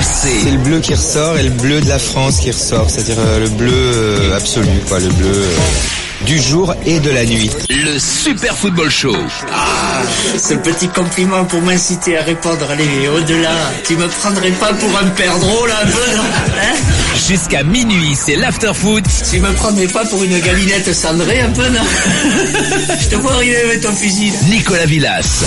C'est le bleu qui ressort et le bleu de la France qui ressort, c'est-à-dire le bleu absolu, quoi, le bleu du jour et de la nuit. Le Super Football Show. Ce petit compliment pour m'inciter à répondre, allez, au-delà. Tu me prendrais pas pour un père drôle un peu, non, hein? Jusqu'à minuit, c'est l'after-foot. Tu me prendrais pas pour une galinette cendrée un peu, non? Je te vois arriver avec ton fusil, là. Nicolas Villas.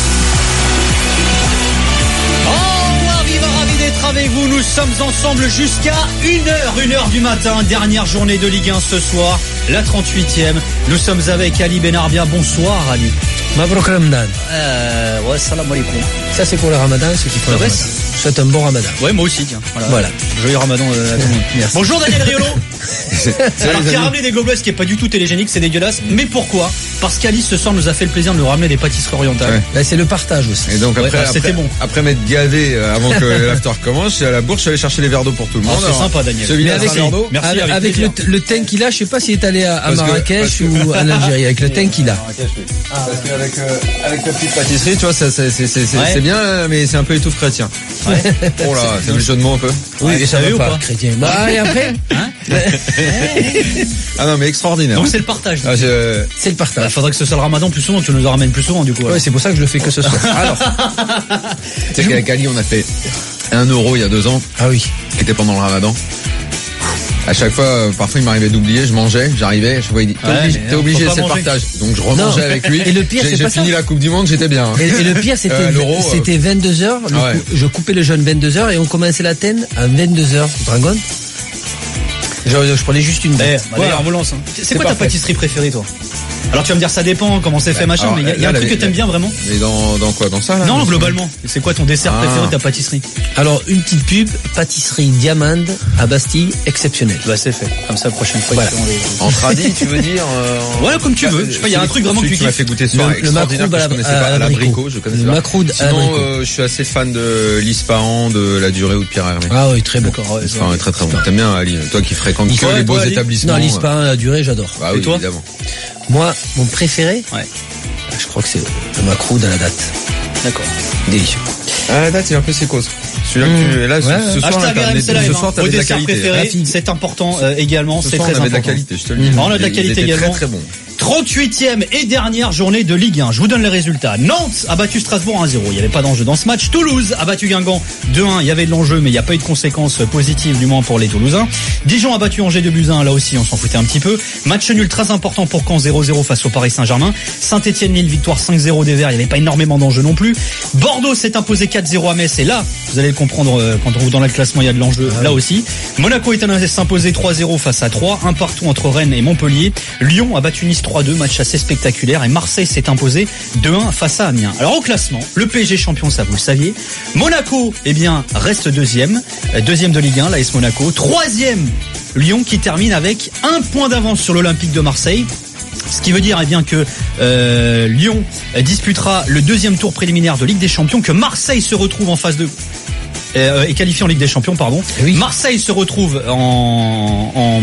Ravi d'être avec vous, nous sommes ensemble jusqu'à 1h du matin, dernière journée de Ligue 1 ce soir, la 38e. Nous sommes avec Ali Benarbia. Bonsoir Ali. Mabrouk Ramadan. Ouais, salam alaikum. Ça c'est pour le Ramadan, ceux qui font le Ramadan. Souhaite un bon Ramadan. Ouais, moi aussi, tiens. Voilà. Joyeux Ramadan à tout le monde. Merci. Bonjour Daniel Riolo. Alors qui a ramené des globes, qui est pas du tout télégénique, c'est dégueulasse. Mais pourquoi? Parce qu'Ali ce soir nous a fait le plaisir de nous ramener des pâtisseries orientales. Ouais. Là, c'est le partage aussi. Et donc c'était bon. Après m'être gavé avant que l'after commence, je suis à la bourse, je suis allé chercher les verres d'eau pour tout le monde. C'est sympa Daniel. Mais avec le teint qu'il a, je sais pas s'il est allé à Marrakech ou en Algérie, avec le teint qu'il a. Parce qu'avec la petite pâtisserie, tu vois, c'est bien, mais c'est un peu étouffe chrétien. Ouais. Oh là, c'est le jeu de mots un peu. Oui, et ça veut veut ou pas, pas chrétien. Bah, et après? Ah non, mais extraordinaire. Donc c'est le partage. C'est le partage. Faudrait que ce soit le Ramadan plus souvent, que tu nous en ramènes plus souvent du coup. Ouais, c'est pour ça que je le fais que ce soir. Alors, tu sais qu'avec Ali, on a fait 1 euro il y a 2 ans. Ah oui. Qui était pendant le Ramadan. À chaque fois, parfois il m'arrivait d'oublier, je mangeais, j'arrivais, je voyais, t'es obligé, c'est le partage. Donc je remangeais avec lui. Et le pire, c'est j'ai pas fini la Coupe du Monde, j'étais bien. Et le pire, c'était 22h. Je coupais le jeûne 22h et on commençait la thène à 22h. Dragon. Je prenais juste une. D'ailleurs, on lance. C'est quoi ta pâtisserie préférée, toi? Alors tu vas me dire ça dépend comment c'est fait machin, mais il y a un truc que t'aimes bien vraiment. Mais dans quoi, dans ça là? Non, globalement. C'est quoi ton dessert préféré, ta pâtisserie? Alors une petite pub, pâtisserie Diamande à Bastille, exceptionnelle. Bah c'est fait. Comme ça, la prochaine fois. Voilà. En tradi, tu veux dire? Ouais, comme tu veux. Je sais pas, il y a un truc vraiment que tu m'as fait goûter ce soir. Le macroud que je connaissais pas, à l'abricot, je connaissais pas. Macroud à sinon, l'abricot. je suis assez fan de l'Ispahan, de la Durée ou de Pierre Hermé. Ah oui, très bon. L'Ispahan est très très bon. T'aimes bien Ali, toi qui fréquentes que les beaux établissements. Non, l'Ispahan, la Durée, j'adore. Ah oui, évidemment. Moi, mon préféré, je crois que c'est le macroud à la date. D'accord. Délicieux. À la date, il est un peu sécose. Celui-là que tu, là, ce soir, t'avais de la qualité. Préféré, c'est important également, c'est très important. On avait de la qualité, je te le dis. On a de la qualité également. Très très bon. 38e et dernière journée de Ligue 1. Je vous donne les résultats. Nantes a battu Strasbourg 1-0. Il n'y avait pas d'enjeu dans ce match. Toulouse a battu Guingamp 2-1. Il y avait de l'enjeu, mais il n'y a pas eu de conséquences positives, du moins pour les Toulousains. Dijon a battu Angers 2-1. Là aussi, on s'en foutait un petit peu. Match nul très important pour Caen 0-0 face au Paris Saint-Germain. Saint-Etienne-Lille, victoire 5-0 des Verts. Il n'y avait pas énormément d'enjeux non plus. Bordeaux s'est imposé 4-0 à Metz. Et là, vous allez le comprendre quand on vous dans le classement, il y a de l'enjeu là aussi. Monaco est allé s'imposer 3-0 face à 3. Un partout entre Rennes et Montpellier. Lyon a battu Nice 3-2. Match assez spectaculaire, et Marseille s'est imposé 2-1 face à Amiens. Alors au classement, le PSG champion, ça vous le saviez. Monaco, reste deuxième de Ligue 1, l'AS Monaco. Troisième, Lyon qui termine avec 1 point d'avance sur l'Olympique de Marseille. Ce qui veut dire que Lyon disputera le 2e tour préliminaire de Ligue des Champions, que Marseille se retrouve en phase de est qualifié en Ligue des Champions, pardon. Oui. Marseille se retrouve en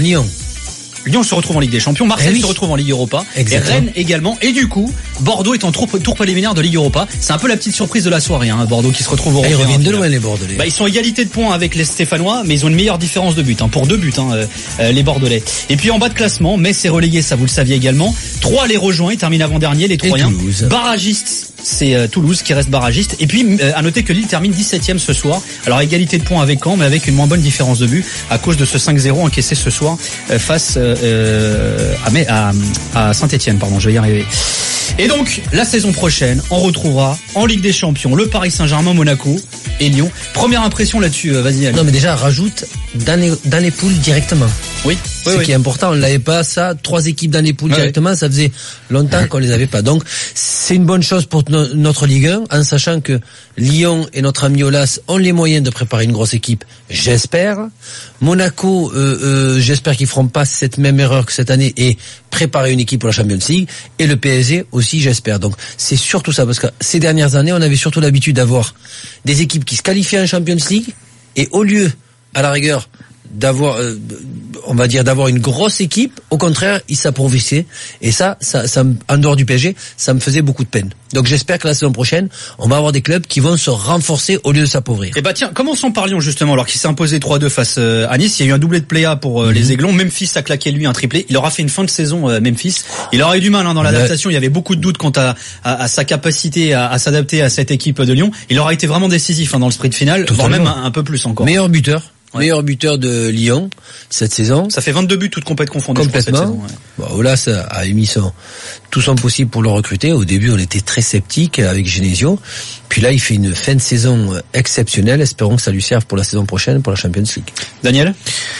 Lyon se retrouve en Ligue des Champions, Marseille se retrouve en Ligue Europa, exactement. Et Rennes également, et du coup, Bordeaux est en tour préliminaire de Ligue Europa. C'est un peu la petite surprise de la soirée, Bordeaux qui se retrouve au Ils reviennent de loin, les Bordelais. Ils sont à égalité de points avec les Stéphanois, mais ils ont une meilleure différence de but, pour 2 buts, les Bordelais. Et puis en bas de classement, Metz est relégué, ça vous le saviez également. 3 les rejoint, ils terminent avant-dernier, les Troyens. Barragistes, c'est Toulouse qui reste barragiste. Et puis, à noter que Lille termine 17e ce soir. Alors, égalité de points avec Caen, mais avec une moins bonne différence de but, à cause de ce 5-0 encaissé ce soir, face à Saint-Etienne, pardon, je vais y arriver. Et donc, la saison prochaine, on retrouvera en Ligue des Champions le Paris Saint-Germain, Monaco et Lyon. Première impression là-dessus, vas-y Ali. Non, mais déjà, rajoute dans les poules directement. Oui. Ce qui est important, on l'avait pas, ça, 3 équipes dans les poules directement, ça faisait longtemps qu'on les avait pas. Donc, c'est une bonne chose pour notre Ligue 1, en sachant que Lyon et notre ami Olas ont les moyens de préparer une grosse équipe, j'espère. Monaco, j'espère qu'ils feront pas cette même erreur que cette année et préparer une équipe pour la Champions League. Et le PSG aussi, j'espère. Donc, c'est surtout ça, parce que ces dernières années, on avait surtout l'habitude d'avoir des équipes qui se qualifiaient en Champions League, et au lieu, à la rigueur, d'avoir, on va dire, d'avoir une grosse équipe. Au contraire, ils s'appauvrissaient. Et ça, en dehors du PSG, ça me faisait beaucoup de peine. Donc j'espère que la saison prochaine, on va avoir des clubs qui vont se renforcer au lieu de s'appauvrir. Et tiens, commençons par Lyon justement, alors qu'il s'est imposé 3-2 face à Nice. Il y a eu un doublé de Pléa pour les Aiglons. Memphis a claqué lui un triplé. Il aura fait une fin de saison Memphis. Il aura eu du mal dans l'adaptation. Il y avait beaucoup de doutes quant à sa capacité à s'adapter à cette équipe de Lyon. Il aura été vraiment décisif dans le sprint final, voire même un peu plus encore. Meilleur buteur de Lyon cette saison. Ça fait 22 buts toutes compétitions confondues. Complètement. Cette saison, Aulas a émis tout son possible pour le recruter. Au début, on était très sceptiques avec Genesio. Puis là, il fait une fin de saison exceptionnelle. Espérons que ça lui serve pour la saison prochaine, pour la Champions League. Daniel ?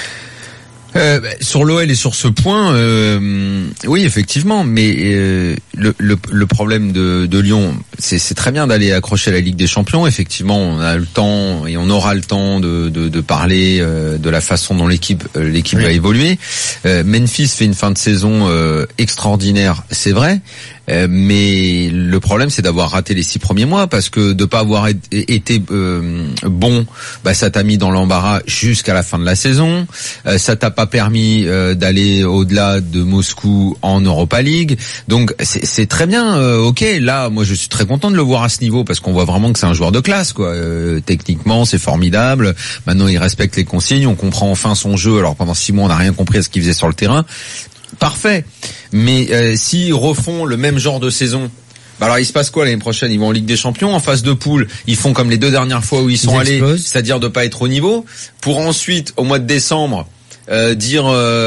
Sur l'OL et sur ce point, oui effectivement, mais le problème de Lyon, c'est très bien d'aller accrocher la Ligue des Champions. Effectivement, on a le temps et on aura le temps de parler de la façon dont l'équipe va évoluer. Memphis fait une fin de saison extraordinaire, c'est vrai. Mais le problème, c'est d'avoir raté les 6 premiers mois, parce que de pas avoir été bon, ça t'a mis dans l'embarras jusqu'à la fin de la saison. Ça t'a pas permis d'aller au-delà de Moscou en Europa League. Donc c'est très bien. Ok, là, moi je suis très content de le voir à ce niveau, parce qu'on voit vraiment que c'est un joueur de classe, quoi. Techniquement, c'est formidable. Maintenant, il respecte les consignes. On comprend enfin son jeu. Alors pendant 6 mois, on n'a rien compris à ce qu'il faisait sur le terrain. Parfait, mais s'ils refont le même genre de saison, alors il se passe quoi l'année prochaine? Ils vont en Ligue des Champions, en phase de poule, ils font comme les 2 dernières fois où ils sont allés, c'est-à-dire de pas être au niveau, pour ensuite au mois de décembre dire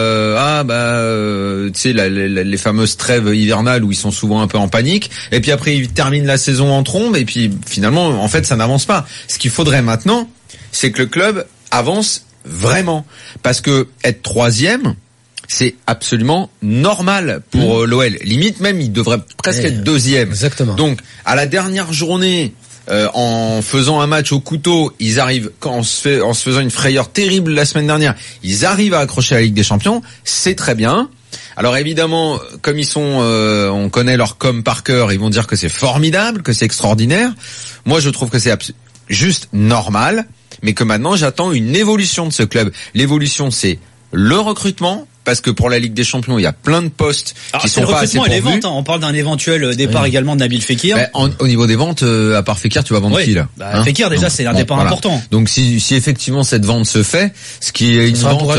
tu sais les fameuses trêves hivernales où ils sont souvent un peu en panique, et puis après ils terminent la saison en trombe, et puis finalement en fait ça n'avance pas. Ce qu'il faudrait maintenant, c'est que le club avance vraiment, parce que être 3e, c'est absolument normal pour l'OL. Limite même, il devrait presque être 2e. Exactement. Donc, à la dernière journée, en faisant un match au couteau, ils arrivent, en se faisant une frayeur terrible la semaine dernière, ils arrivent à accrocher la Ligue des Champions. C'est très bien. Alors évidemment, comme ils sont, on connaît leur com par cœur, ils vont dire que c'est formidable, que c'est extraordinaire. Moi, je trouve que c'est juste normal, mais que maintenant, j'attends une évolution de ce club. L'évolution, c'est le recrutement, parce que pour la Ligue des Champions, il y a plein de postes qui sont pas assez pourvus. Et les ventes, on parle d'un éventuel départ également de Nabil Fekir. Au niveau des ventes, à part Fekir, tu vas vendre qui là? Fekir déjà, c'est un départ important. Donc si effectivement cette vente se fait, ce qui est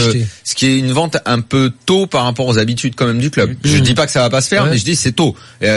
une vente un peu tôt par rapport aux habitudes quand même du club. Je dis pas que ça va pas se faire, mais je dis c'est tôt.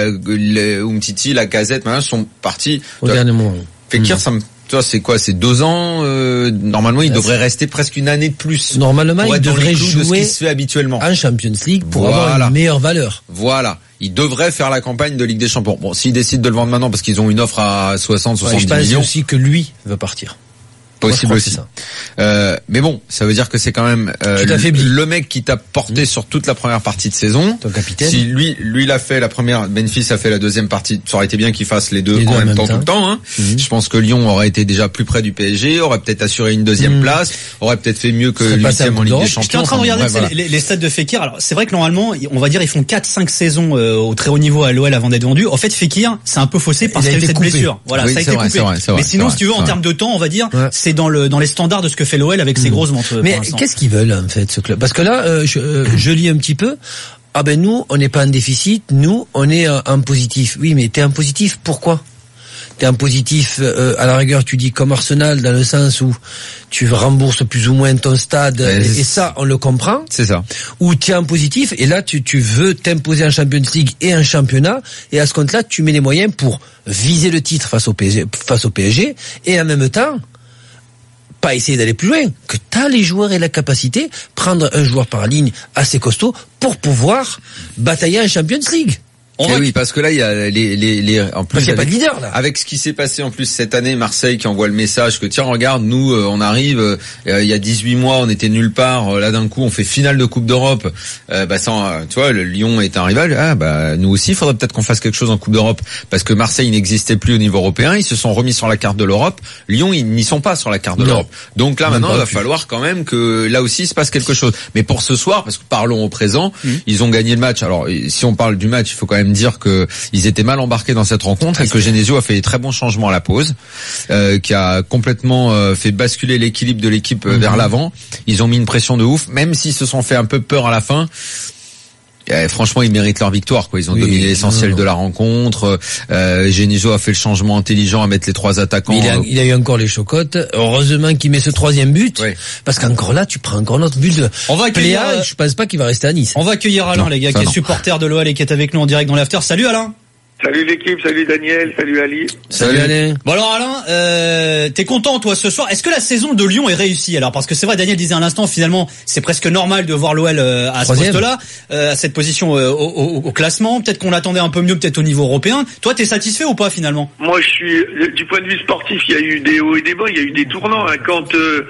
Umtiti, Lacazette, maintenant sont partis au dernier moment. Fekir, toi, c'est quoi? C'est 2 ans. Normalement, il devrait rester presque une année de plus. Normalement, il devrait jouer de ce qui se fait habituellement en Champions League pour avoir une meilleure valeur. Voilà. Il devrait faire la campagne de Ligue des Champions. Bon, s'ils décident de le vendre maintenant parce qu'ils ont une offre à 60, 70 millions. Je pense aussi que lui veut partir. Possible aussi. Ça. Mais bon, ça veut dire que c'est quand même le mec qui t'a porté sur toute la première partie de saison. Ton capitaine. Si lui l'a fait la première, Memphis a fait la deuxième partie, ça aurait été bien qu'il fasse les deux en même temps tout le temps. Hein. Je pense que Lyon aurait été déjà plus près du PSG, aurait peut-être assuré une deuxième place, aurait peut-être fait mieux que le 8e en Ligue des Champions. J'étais en train de regarder les stats de Fekir. Alors c'est vrai que normalement, on va dire ils font 4-5 saisons au très haut niveau à l'OL avant d'être vendus. En fait, Fekir, c'est un peu faussé parce qu'il y a eu cette blessure. Voilà, ça a été coupé. Mais sinon, si tu veux, en termes de temps, on va dire, c'est dans les standards de ce que fait l'OL avec ses grosses ventes. Mais qu'est-ce qu'ils veulent en fait ce club? Parce que là, je lis un petit peu. Ah ben nous, on n'est pas en déficit, nous, on est en positif. Oui, mais t'es en positif, pourquoi? T'es en positif, à la rigueur, tu dis comme Arsenal, dans le sens où tu rembourses plus ou moins ton stade, et ça, on le comprend. C'est ça. Ou tu es en positif, et là, tu veux t'imposer en Champions League et en championnat, et à ce compte-là, tu mets les moyens pour viser le titre face au PSG, et en même temps, pas essayer d'aller plus loin, que t'as les joueurs et la capacité, prendre un joueur par ligne assez costaud pour pouvoir batailler en Champions League. Oui, parce que là, il y a en plus, parce qu'il n'y a pas de leader, là. Avec ce qui s'est passé, en plus, cette année, Marseille qui envoie le message que, tiens, regarde, nous, on arrive, il y a 18 mois, on était nulle part, là, d'un coup, on fait finale de Coupe d'Europe, tu vois, le Lyon est un rival, nous aussi, il faudrait peut-être qu'on fasse quelque chose en Coupe d'Europe, parce que Marseille n'existait plus au niveau européen, ils se sont remis sur la carte de l'Europe, Lyon, ils n'y sont pas sur la carte de l'Europe. Donc là, maintenant, il va falloir quand même que, là aussi, il se passe quelque chose. Mais pour ce soir, parce que parlons au présent, ils ont gagné le match. Alors, si on parle du match, il faut quand même même dire que ils étaient mal embarqués dans cette rencontre et que Genesio a fait des très bons changements à la pause, qui a complètement fait basculer l'équilibre de l'équipe vers l'avant. Ils ont mis une pression de ouf, même s'ils se sont fait un peu peur à la fin. Franchement, ils méritent leur victoire, quoi. Ils ont dominé l'essentiel de la rencontre. Genesio a fait le changement intelligent à mettre les 3 attaquants. Il a eu encore les chocottes. Heureusement qu'il met ce 3e but. Oui. Parce qu'encore là, tu prends encore notre but de Pléa. Je pense pas qu'il va rester à Nice. On va accueillir Alain, les gars, qui est supporter de l'OL et qui est avec nous en direct dans l'after. Salut Alain. Salut l'équipe, salut Daniel, salut Ali. Salut Alain. Bon alors Alain, t'es content toi ce soir? Est-ce que la saison de Lyon est réussie alors? Parce que c'est vrai, Daniel disait à l'instant, finalement, c'est presque normal de voir l'OL à ce poste-là, à cette position au classement. Peut-être qu'on l'attendait un peu mieux, peut-être au niveau européen. Toi, t'es satisfait ou pas finalement? Moi, je suis du point de vue sportif, il y a eu des hauts et des bas, il y a eu des tournants. Hein. Quand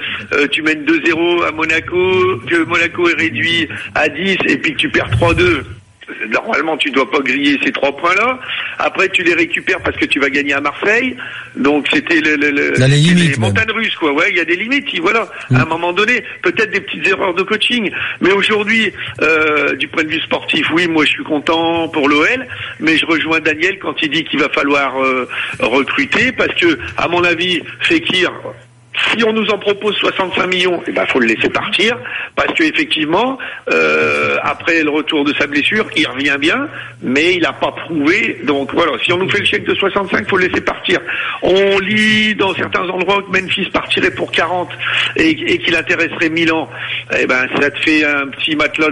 tu mènes 2-0 à Monaco, que Monaco est réduit à 10 et puis que tu perds 3-2. Normalement, tu dois pas griller ces 3 points-là. Après, tu les récupères parce que tu vas gagner à Marseille. Donc, c'était les montagnes russes, quoi. Ouais, il y a des limites. Voilà. À un moment donné, peut-être des petites erreurs de coaching. Mais aujourd'hui, du point de vue sportif, oui, moi, je suis content pour l'OL. Mais je rejoins Daniel quand il dit qu'il va falloir recruter parce que, à mon avis, Fekir. Si on nous en propose 65 millions, faut le laisser partir parce que effectivement, après le retour de sa blessure, il revient bien, mais il n'a pas prouvé. Donc voilà, si on nous fait le chèque de 65, faut le laisser partir. On lit dans certains endroits que Memphis partirait pour 40 et qu'il intéresserait Milan. Ça te fait un petit matelas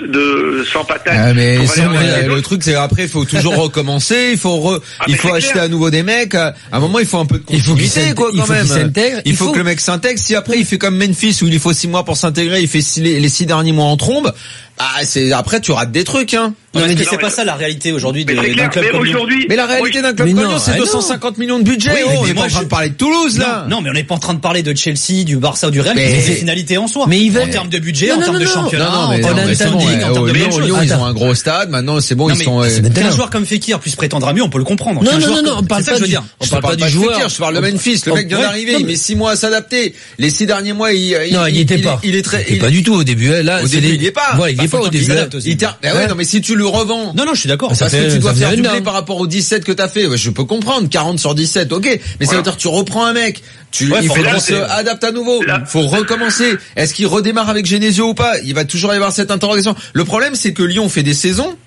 de 100 patates. Ah, mais le truc c'est après, il faut toujours recommencer. Il faut acheter à nouveau des mecs. À un moment, il faut un peu de continuité, quoi, quand même. Il faut que le mec s'intègre. Si après il fait comme Memphis où il faut 6 mois pour s'intégrer, il fait les 6 derniers mois en trombe. Après tu rates des trucs, hein. Non, mais c'est pas ça la réalité aujourd'hui d'un club comme Lyon. Mais la réalité d'un club comme Lyon, c'est 250 millions de budget. On est pas en train de parler de Toulouse, là. Non, mais on n'est pas en train de parler de Chelsea, du Barça ou du Real, c'est des finalités en soi. Mais en termes de budget, en termes de championnat, en termes de standing, en termes de Lyon, ils ont un gros stade. Maintenant, c'est bon, ils sont. Qu'un joueur comme Fekir puisse prétendre à mieux, on peut le comprendre. Non, on parle pas du. On parle pas du joueur. Je parle de Memphis. Le mec vient d'arriver, il met 6 mois à s'adapter. Les 6 derniers mois, il était pas. Il est très. Pas du tout au début. Là, au début, il y est pas. Voilà, il est pas au début. Ouais, non, mais si tu le revends. Non, je suis d'accord. Parce que tu dois faire doubler par rapport aux 17 que t'as fait. Ouais, je peux comprendre. 40 sur 17, ok. Mais ça veut dire que tu reprends un mec. Il faut qu'on se adapte à nouveau. Il faut recommencer. Est-ce qu'il redémarre avec Genesio ou pas? Il va toujours y avoir cette interrogation. Le problème, c'est que Lyon fait des saisons.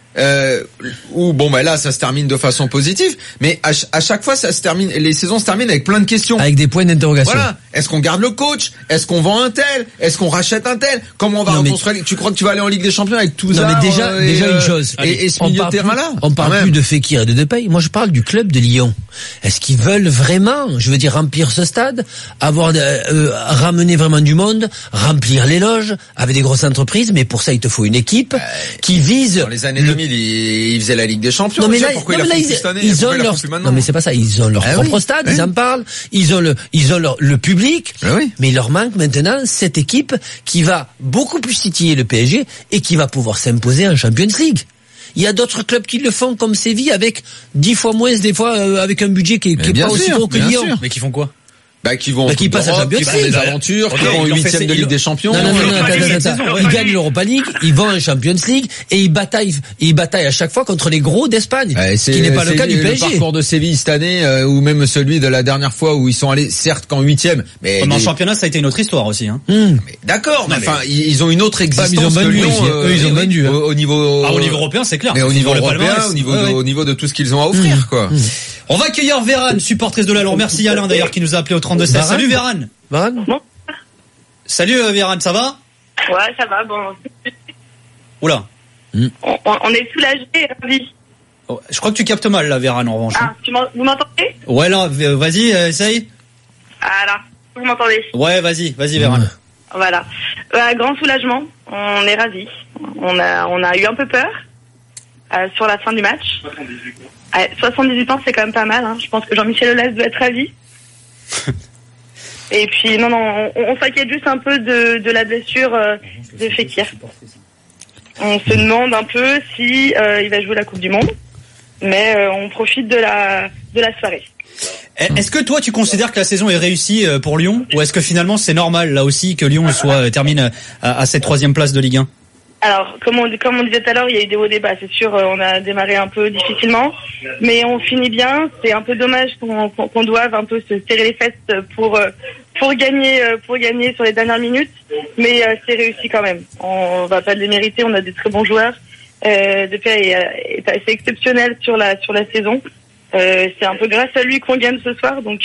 Où là ça se termine de façon positive, mais à chaque fois ça se termine, les saisons se terminent avec plein de questions, avec des points d'interrogation. Voilà. Est-ce qu'on garde le coach? Est-ce qu'on vend un tel? Est-ce qu'on rachète un tel? Comment on va reconstruire? Tu crois que tu vas aller en Ligue des Champions avec tout ça? Non, mais déjà une chose. Et ce milieu de terrain là. On parle plus de Fekir et de Depay. Moi je parle du club de Lyon. Est-ce qu'ils veulent vraiment, remplir ce stade, ramener vraiment du monde, remplir les loges avec des grosses entreprises? Mais pour ça il te faut une équipe qui vise. Dans les années 2000, ils faisaient la Ligue des Champions. Non mais là, ils ont leur. Non mais c'est pas ça. Ils ont leur propre stade. Ils en parlent. Ils ont le public. Mais il leur manque maintenant cette équipe qui va beaucoup plus titiller le PSG et qui va pouvoir s'imposer en Champions League. Il y a d'autres clubs qui le font comme Séville avec 10 fois moins des fois avec un budget qui est pas aussi gros que Lyon. Mais qui font quoi? Qui passent à Champions League, des aventures, qui vont 8e de Ligue des Champions. Non, ils gagnent l'Europa League, ils vont en Champions League et ils bataillent à chaque fois contre les gros d'Espagne. Ce qui n'est pas le cas du PSG. Le parcours de Séville cette année, ou même celui de la dernière fois où ils sont allés, certes qu'en 8e, mais en championnat ça a été une autre histoire aussi, hein. Mais d'accord, mais enfin, ils ont une autre existence que Lyon. Ils ont vendu. Au niveau européen, c'est clair. Mais au niveau européen, au niveau de tout ce qu'ils ont à offrir, quoi. On va accueillir Vérane, supportrice de l'Alor. Merci Alain d'ailleurs qui nous a appelé au 32-16. Salut Vérane. Bon. Salut Vérane, ça va? Ouais, ça va, bon. Oula. On est soulagés et ravis. Oh, je crois que tu captes mal là Vérane en revanche. Ah, vous m'entendez? Ouais là, vas-y, essaye. Ah là, vous m'entendez? Ouais, vas-y Vérane. Voilà. Grand soulagement, on est ravis. On a eu un peu peur sur la fin du match. 78 ans, c'est quand même pas mal, hein. Je pense que Jean-Michel Aulas doit être ravi. Et puis, on s'inquiète juste un peu de la blessure de Fekir. On se demande un peu si il va jouer la Coupe du Monde. Mais on profite de la soirée. Est-ce que toi, tu considères que la saison est réussie pour Lyon? Ou est-ce que finalement, c'est normal, là aussi, que Lyon termine à cette 3e place de Ligue 1? Alors, comme on disait tout à l'heure, il y a eu des hauts débats. C'est sûr, on a démarré un peu difficilement, mais on finit bien. C'est un peu dommage qu'on doive un peu se serrer les fesses pour gagner sur les dernières minutes, mais c'est réussi quand même. On va pas le démériter. On a des très bons joueurs. Depay est assez exceptionnel sur la saison. C'est un peu grâce à lui qu'on gagne ce soir, donc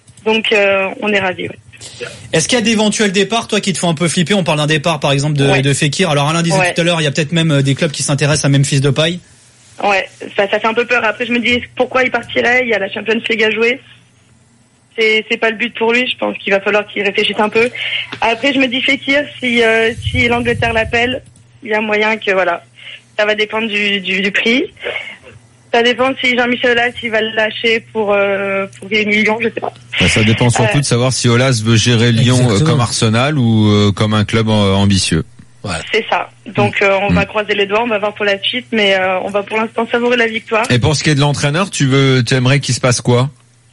on est ravis. Ouais. Est-ce qu'il y a d'éventuels départs, toi, qui te font un peu flipper? On parle d'un départ, par exemple, de Fekir. Alors, Alain disait tout à l'heure, il y a peut-être même des clubs qui s'intéressent à Memphis Depay. Ouais, ça fait un peu peur. Après, je me dis, pourquoi il partirait? Il y a la Champions League à jouer. C'est pas le but pour lui. Je pense qu'il va falloir qu'il réfléchisse un peu. Après, je me dis, Fekir, si l'Angleterre l'appelle, il y a moyen que, voilà. Ça va dépendre du prix. Ça dépend si Jean-Michel Aulas il va le lâcher pour des millions, je sais pas. Ça dépend surtout de savoir si Aulas veut gérer Lyon comme Arsenal ou comme un club ambitieux. Voilà. C'est ça. Donc on va croiser les doigts, on va voir pour la suite, mais on va pour l'instant savourer la victoire. Et pour ce qui est de l'entraîneur, tu aimerais qu'il se passe quoi?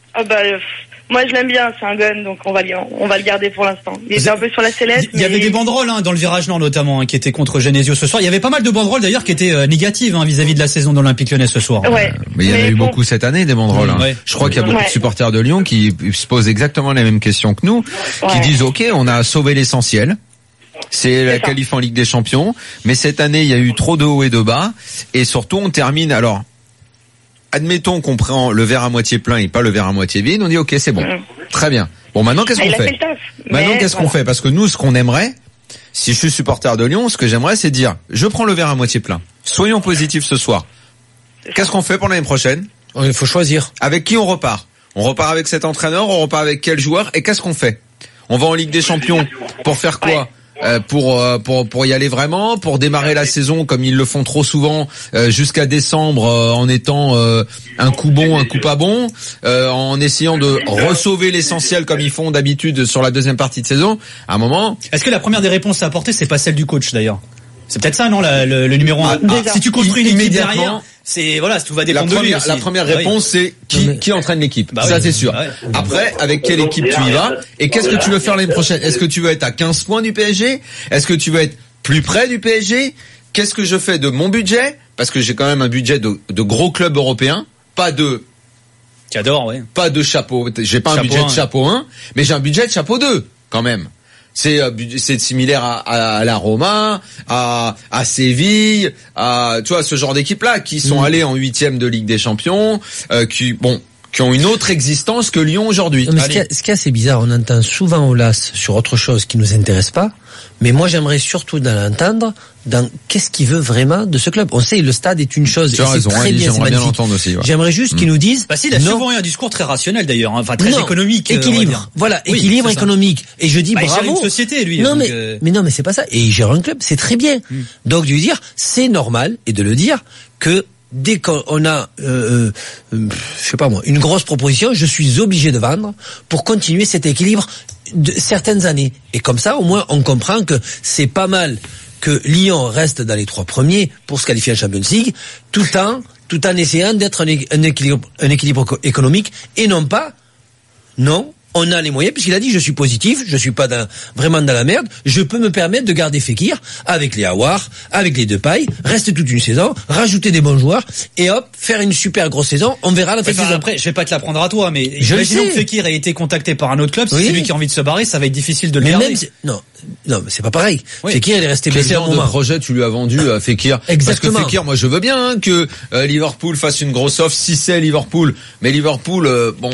Moi je l'aime bien, c'est un gun, donc on va le garder pour l'instant. Il était un peu sur la sellette. Il y avait des banderoles dans le virage nord notamment qui étaient contre Genesio ce soir. Il y avait pas mal de banderoles d'ailleurs qui étaient négatives vis-à-vis de la saison de l'Olympique Lyonnais ce soir. Ouais. Mais il y en a eu beaucoup cette année des banderoles. Ouais. Je crois qu'il y a beaucoup de supporters de Lyon qui se posent exactement les mêmes questions que nous, qui disent OK, on a sauvé l'essentiel. C'est la qualif en Ligue des Champions, mais cette année il y a eu trop de hauts et de bas, et surtout on termine alors. Admettons qu'on prend le verre à moitié plein et pas le verre à moitié vide, on dit OK, c'est bon. Très bien. Bon, maintenant qu'est-ce qu'on fait? Maintenant qu'est-ce qu'on fait? Parce que nous, ce qu'on aimerait, si je suis supporter de Lyon, ce que j'aimerais, c'est dire, je prends le verre à moitié plein. Soyons positifs ce soir. Qu'est-ce qu'on fait pour l'année prochaine? Il faut choisir. Avec qui on repart? On repart avec cet entraîneur, on repart avec quel joueur? Et qu'est-ce qu'on fait? On va en Ligue des Champions pour faire quoi? Pour y aller vraiment, pour démarrer la saison comme ils le font trop souvent jusqu'à décembre en étant un coup bon, un coup pas bon, en essayant de ressauver l'essentiel comme ils font d'habitude sur la deuxième partie de saison. À un moment. Est-ce que la première des réponses à apporter, c'est pas celle du coach d'ailleurs? C'est peut-être ça, non, le numéro 1. Si tu construis une équipe derrière, tout va dépendre de lui. La première réponse, c'est qui entraîne l'équipe. Ça, c'est sûr. Après, avec quelle équipe tu y vas? Et qu'est-ce que tu veux faire l'année prochaine? Est-ce que tu veux être à 15 points du PSG? Est-ce que tu veux être plus près du PSG? Qu'est-ce que je fais de mon budget? Parce que j'ai quand même un budget de gros clubs européens. Pas de chapeau. J'ai pas un budget de chapeau 1, mais j'ai un budget de chapeau 2, quand même. C'est similaire à la Roma, à Séville, tu vois, ce genre d'équipe-là qui sont allés en 8e de Ligue des Champions, qui ont une autre existence que Lyon aujourd'hui. Ce qui est assez bizarre, on entend souvent Aulas sur autre chose qui nous intéresse pas, mais moi j'aimerais surtout l'entendre dans qu'est-ce qu'il veut vraiment de ce club. On sait le stade est une chose, et c'est très bien, c'est magnifique. Aussi, ouais. J'aimerais juste qu'ils nous disent. Il a souvent eu un discours très rationnel d'ailleurs, très économique. Équilibre, équilibre économique. Et je dis bravo. Il gère une société lui. Mais c'est pas ça. Et il gère un club, c'est très bien. Donc de lui dire, c'est normal, et de le dire que dès qu'on a, je sais pas moi, une grosse proposition, je suis obligé de vendre pour continuer cet équilibre de certaines années. Et comme ça, au moins, on comprend que c'est pas mal que Lyon reste dans les 3 premiers pour se qualifier en Champions League, tout en essayant d'être un équilibre économique et non pas, on a les moyens, puisqu'il a dit je suis positif, je suis pas vraiment dans la merde, je peux me permettre de garder Fekir avec les Aouar, avec les Depay, rester toute une saison, rajouter des bons joueurs et hop, faire une super grosse saison, on verra la fin de saison. Après, je vais pas te l'apprendre à toi, mais imaginons que Fekir ait été contacté par un autre club, si c'est lui qui a envie de se barrer, ça va être difficile de le garder. Non, mais c'est pas pareil. Fekir, il est resté blessé un moment. De projet tu lui as vendu à Fekir. Exactement. Parce que Fekir, moi je veux bien que Liverpool fasse une grosse offre si c'est Liverpool, mais Liverpool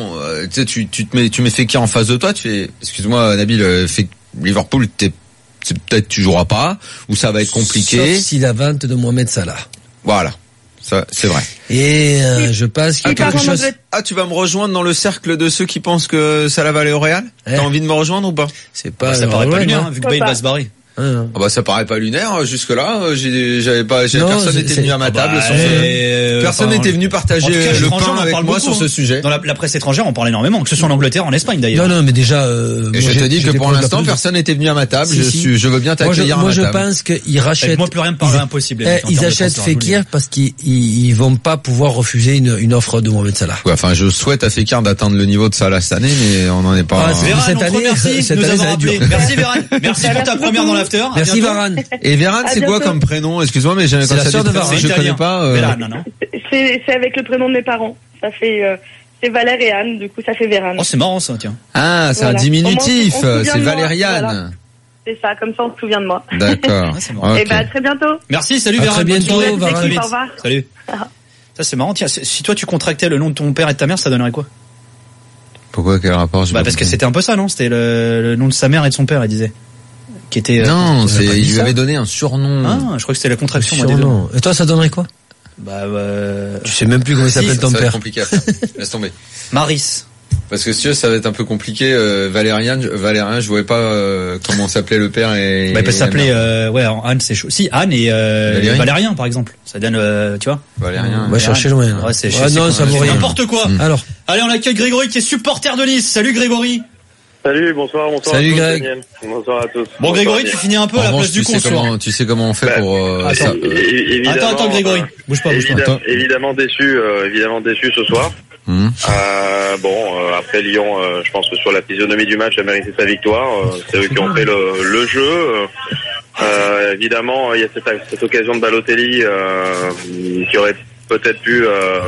tu mets Fekir en face de toi, tu fais, excuse-moi Nabil, Liverpool, peut-être tu joueras pas, ou ça va être compliqué. Sauf si la vente de Mohamed Salah. Voilà. Ça, c'est vrai. Et je pense qu'il y a quelque chose. Tu vas me rejoindre dans le cercle de ceux qui pensent que Salah va aller au Real? T'as envie de me rejoindre ou pas? C'est pas. Ça paraît pas lunaire, vu que Bale va se barrer. Ça paraît pas lunaire jusque là. Personne n'était venu à ma table. Personne n'était venu partager le pain avec moi sur ce sujet. Dans la presse étrangère, on parle énormément, que ce soit en Angleterre, en Espagne d'ailleurs. Non, mais déjà. Et je te dis que pour l'instant, personne n'était venu à ma table. Je veux bien t'accueillir à ma table. Moi, je pense qu'ils rachètent. Moi, plus rien me paraît impossible. Ils achètent Fekir parce qu'ils vont pas pouvoir refuser une offre de Mohamed Salah. Enfin, je souhaite à Fekir d'atteindre le niveau de Salah cette année, mais on n'en est pas. Cette année, ça va être dur. Merci Véran. Merci pour ta première dans l'after. l'after. Merci Varane. Et Varane, c'est quoi comme prénom? Excuse-moi, mais C'est la sœur de Varane. je connais pas. Varane, non. C'est avec le prénom de mes parents. Ça fait c'est Valère et Anne, du coup ça fait Vérane. Oh, c'est marrant ça, tiens. Ah, c'est Voilà. un diminutif. On se souvient C'est de moi, Valériane. voilà. C'est ça, comme ça on se souvient de moi. D'accord. Ah, c'est marrant. Et Ok. à très bientôt. Merci, salut À Varane. très bientôt, Bonne soirée. Varane. Très vite. Au revoir. Salut. Ça c'est marrant, tiens, si toi tu contractais le nom de ton père et de ta mère, ça donnerait quoi? Pourquoi, quel rapport? J'ai Bah pas parce que compris. c'était un peu ça, non? C'était le nom de sa mère et de son père, il disait. Qui était Non, il il lui ça. avait donné un surnom. Ah, je crois que c'était la contraction moi, des deux. Surnom. Et toi, ça donnerait quoi? Bah Tu sais même plus comment il s'appelle ton Ça va être père. compliqué à faire. Laisse tomber. Maris. Parce que si tu veux, ça va être un peu compliqué. Valérien, je voyais pas comment s'appelait le père et. Bah il peut et la s'appeler mère. ouais, Anne c'est chaud. Si Anne et Valérien par exemple. Ça donne tu vois. Valérien. On va chercher loin. là. Ouais, c'est non, ça vaut rien. n'importe quoi. Alors, Allez, on accueille Grégory qui est supporter de Nice. Salut Grégory. Salut, bonsoir Salut, à tous, Greg. Daniel. Bonsoir à tous. Bon Grégory, tu Bonsoir, finis un peu En à la revanche, place du con ce soir. tu sais comment on fait pour ça. Évidemment, Attends Grégory. Bouge pas. évidemment déçu ce soir. Après Lyon, je pense que sur la physionomie du match, a mérité sa victoire. C'est eux qui ont fait le jeu. Évidemment, il y a cette occasion de Balotelli qui aurait peut-être pu,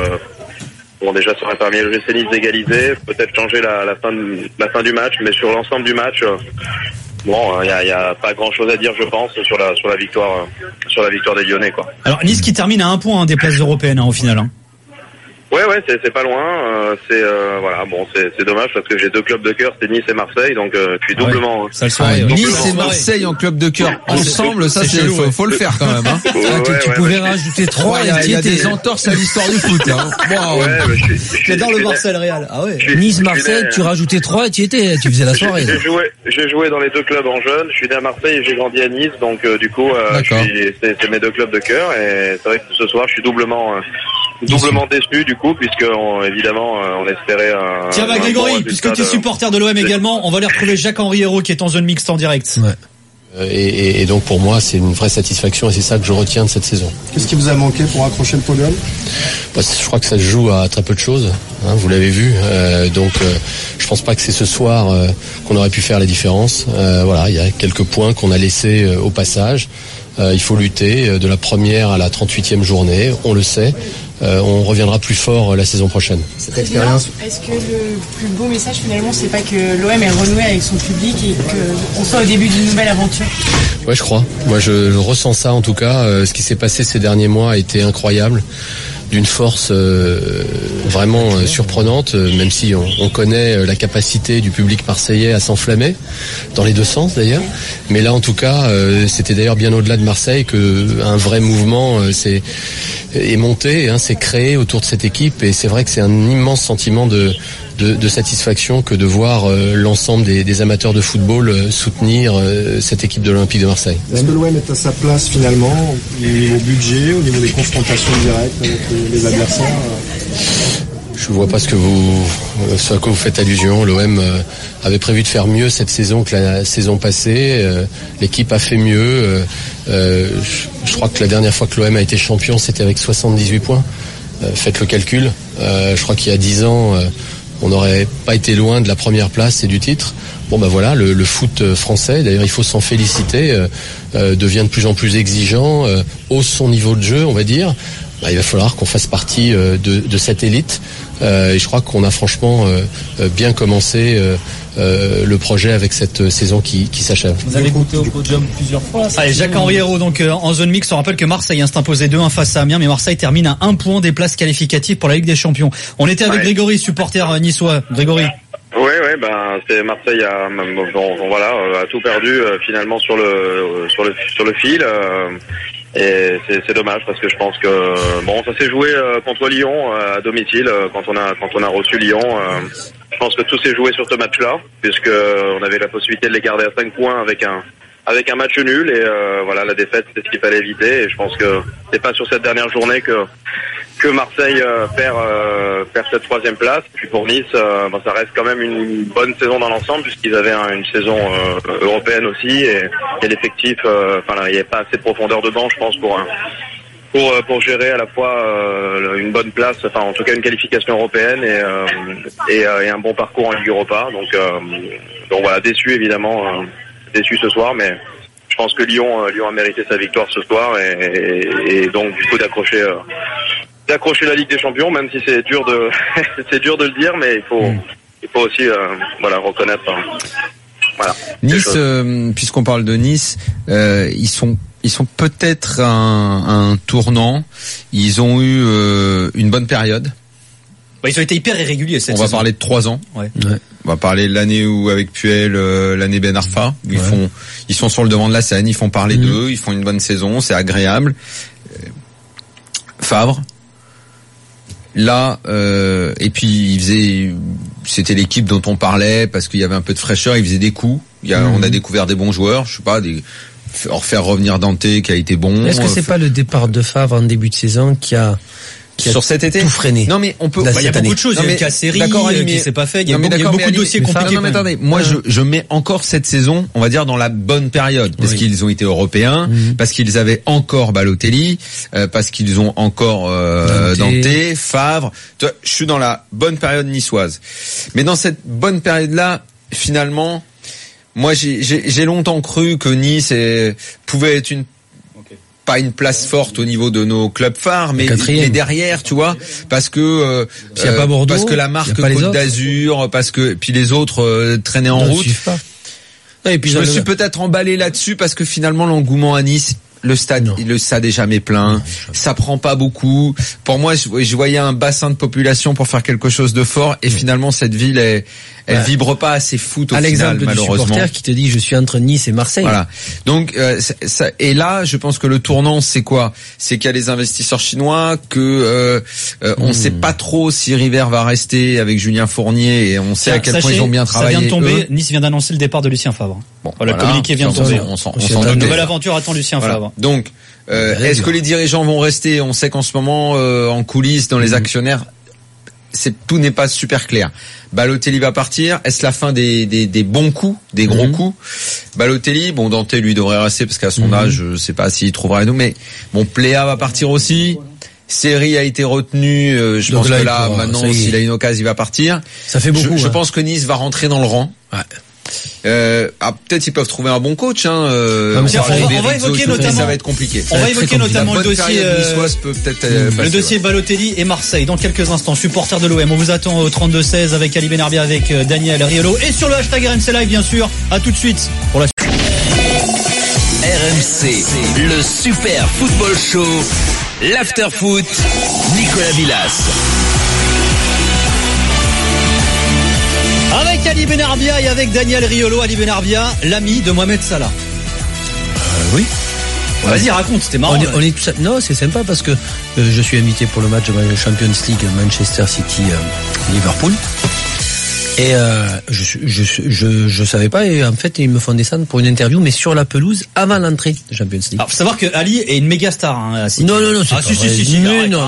déjà ça aurait permis à l'OGC Nice d'égaliser, peut-être changer la fin du match, mais sur l'ensemble du match, il y a pas grand-chose à dire, je pense, sur la victoire des Lyonnais, quoi. Alors Nice qui termine à 1 point des places européennes au final. Hein. Ouais, c'est pas loin. C'est dommage parce que j'ai deux clubs de cœur, c'est Nice et Marseille, donc je suis doublement. Ça le soirée. Nice et Marseille en club de cœur ensemble, ça c'est faut le faire quand même. Hein. tu pouvais rajouter 3 Il y a des entorses à l'histoire du foot. Hein. J'adore le Marseille Real. Ah ouais. Nice-Marseille, tu rajoutais 3 et tu faisais la soirée. J'ai joué dans les deux clubs en jeune. Je suis né à Marseille et j'ai grandi à Nice, donc du coup, c'est mes deux clubs de cœur. Et c'est vrai que ce soir, je suis doublement déçu du coup, puisque évidemment, on espérait. Tiens, Grégory, puisque tu es supporter de l'OM également, on va aller retrouver Jacques-Henri Hérault qui est en zone mixte en direct. Ouais. Et donc pour moi, c'est une vraie satisfaction et c'est ça que je retiens de cette saison. Qu'est-ce qui vous a manqué pour accrocher le podium ? Je crois que ça se joue à très peu de choses, hein, vous l'avez vu. Je pense pas que c'est ce soir qu'on aurait pu faire la différence. Il y a quelques points qu'on a laissés au passage. Il faut lutter de la première à la 38e journée, on le sait. On reviendra plus fort la saison prochaine. Cette expérience. Est-ce que le plus beau message finalement, c'est pas que l'OM est renoué avec son public et qu'on soit au début d'une nouvelle aventure ? Ouais, je crois. Moi, je ressens ça en tout cas. Ce qui s'est passé ces derniers mois a été incroyable, d'une force vraiment surprenante, même si on connaît la capacité du public marseillais à s'enflammer, dans les deux sens d'ailleurs. Mais là, en tout cas, c'était d'ailleurs bien au-delà de Marseille que un vrai mouvement est monté, s'est créé autour de cette équipe. Et c'est vrai que c'est un immense sentiment de satisfaction que de voir l'ensemble des amateurs de football soutenir cette équipe de l'Olympique de Marseille. Est-ce que l'OM est à sa place finalement au niveau budget, au niveau des confrontations directes avec les adversaires ? Je vois pas ce à quoi vous faites allusion. L'OM avait prévu de faire mieux cette saison que la saison passée. L'équipe a fait mieux. Je crois que la dernière fois que l'OM a été champion, c'était avec 78 points. Faites le calcul. Je crois qu'il y a 10 ans, on n'aurait pas été loin de la première place et du titre. Le foot français, d'ailleurs il faut s'en féliciter, devient de plus en plus exigeant, hausse son niveau de jeu, on va dire. Il va falloir qu'on fasse partie de cette élite. Et je crois qu'on a franchement bien commencé le projet avec cette saison qui s'achève. Vous avez goûté au podium plusieurs fois. Allez, Jacques-Henri Hérault, donc en zone mixte, on rappelle que Marseille s'est imposé 2-1 face à Amiens, mais Marseille termine à 1 point des places qualificatives pour la Ligue des Champions. On était avec Grégory, supporter niçois. Grégory. C'est Marseille a tout perdu finalement sur le fil. Et c'est dommage parce que je pense que ça s'est joué contre Lyon à domicile quand on a reçu Lyon. Je pense que tout s'est joué sur ce match-là puisque on avait la possibilité de les garder à 5 points avec un match nul et la défaite c'est ce qu'il fallait éviter et je pense que c'est pas sur cette dernière journée que Marseille perd cette 3e place. Puis pour Nice, ça reste quand même une bonne saison dans l'ensemble puisqu'ils avaient une saison européenne aussi et l'effectif, il n'y avait pas assez de profondeur de banc, je pense, pour gérer à la fois une bonne place, en tout cas une qualification européenne et un bon parcours en Ligue Europa. Donc déçu évidemment, déçu ce soir, mais je pense que Lyon a mérité sa victoire ce soir et donc du coup d'accrocher la Ligue des Champions, même si c'est dur de c'est dur de le dire, mais il faut aussi reconnaître. Voilà. Nice, puisqu'on parle de Nice, ils sont peut-être un tournant. Ils ont eu une bonne période. Ils ont été hyper irréguliers cette saison. On va parler de 3 ans. Ouais. On va parler de l'année où avec Puel, l'année Ben Arfa. Ils sont sur le devant de la scène. Ils font parler d'eux. Ils font une bonne saison. C'est agréable. Favre. Là, et puis c'était l'équipe dont on parlait parce qu'il y avait un peu de fraîcheur. Ils faisaient des coups. On a découvert des bons joueurs. Je sais pas, faire revenir Dante qui a été bon. Est-ce que c'est pas le départ de Favre en début de saison qui a sur cet été tout freiné? Non mais on peut. Il y a beaucoup de choses. Il y a eu Casseri qui s'est pas fait. Il y a beaucoup de dossiers compliqués. Non mais attendez, moi je mets encore cette saison, on va dire dans la bonne période, parce qu'ils ont été européens, parce qu'ils avaient encore Balotelli, parce qu'ils ont encore Dante, Favre. Je suis dans la bonne période niçoise. Mais dans cette bonne période-là, finalement, moi j'ai longtemps cru que Nice pouvait être pas une place forte au niveau de nos clubs phares, mais derrière, tu vois, parce que s'il y a pas Bordeaux, parce que la marque Côte d'Azur, parce que puis les autres traînaient en route. Et puis je me suis peut-être emballé là-dessus parce que finalement l'engouement à Nice, le stade est jamais plein, ça prend pas beaucoup. Pour moi, je voyais un bassin de population pour faire quelque chose de fort, et finalement cette ville elle vibre pas assez foot au final, malheureusement. Du supporter qui te dit je suis entre Nice et Marseille. Voilà. Donc et là, je pense que le tournant c'est quoi? C'est qu'il y a les investisseurs chinois, que on sait pas trop si River va rester avec Julien Fournier, et on sait à quel point ils ont bien travaillé. Ça vient de tomber. Nice vient d'annoncer le départ de Lucien Favre. Voilà, le communiqué vient de tomber. On s'en doute. Nouvelle aventure attend Lucien Favre. Donc est-ce que les dirigeants vont rester? On sait qu'en ce moment en coulisses dans les actionnaires, tout n'est pas super clair. Balotelli va partir. Est-ce la fin des bons coups, des gros coups? Balotelli, Dante lui devrait rester parce qu'à son âge, je sais pas s'il trouvera un nous, mais Pléa va partir aussi. Série a été retenu. Je pense que là, maintenant, s'il a une occasion, il va partir. Ça fait beaucoup. Je pense que Nice va rentrer dans le rang. Ouais. Peut-être ils peuvent trouver un bon coach. On va évoquer notamment. Ça va être compliqué. On va évoquer notamment le dossier. Le dossier Balotelli et Marseille dans quelques instants. Supporters de l'OM, on vous attend au 32-16 avec Ali Benarbia, avec Daniel Riolo et sur le hashtag RMC Live bien sûr. À tout de suite pour la. RMC, le super football show, l'after foot, Nicolas Villas. Avec Ali Benarbia et avec Daniel Riolo. Ali Benarbia, l'ami de Mohamed Salah. Oui. Vas-y, raconte, c'était marrant. On est tout ça. Non, c'est sympa parce que je suis invité pour le match de la Champions League Manchester City Liverpool. Et je savais pas, et en fait ils me font descendre pour une interview, mais sur la pelouse avant l'entrée de Champions League. Alors faut savoir que Ali est une méga star à City. Non, c'est pas vrai. Si. Mais non.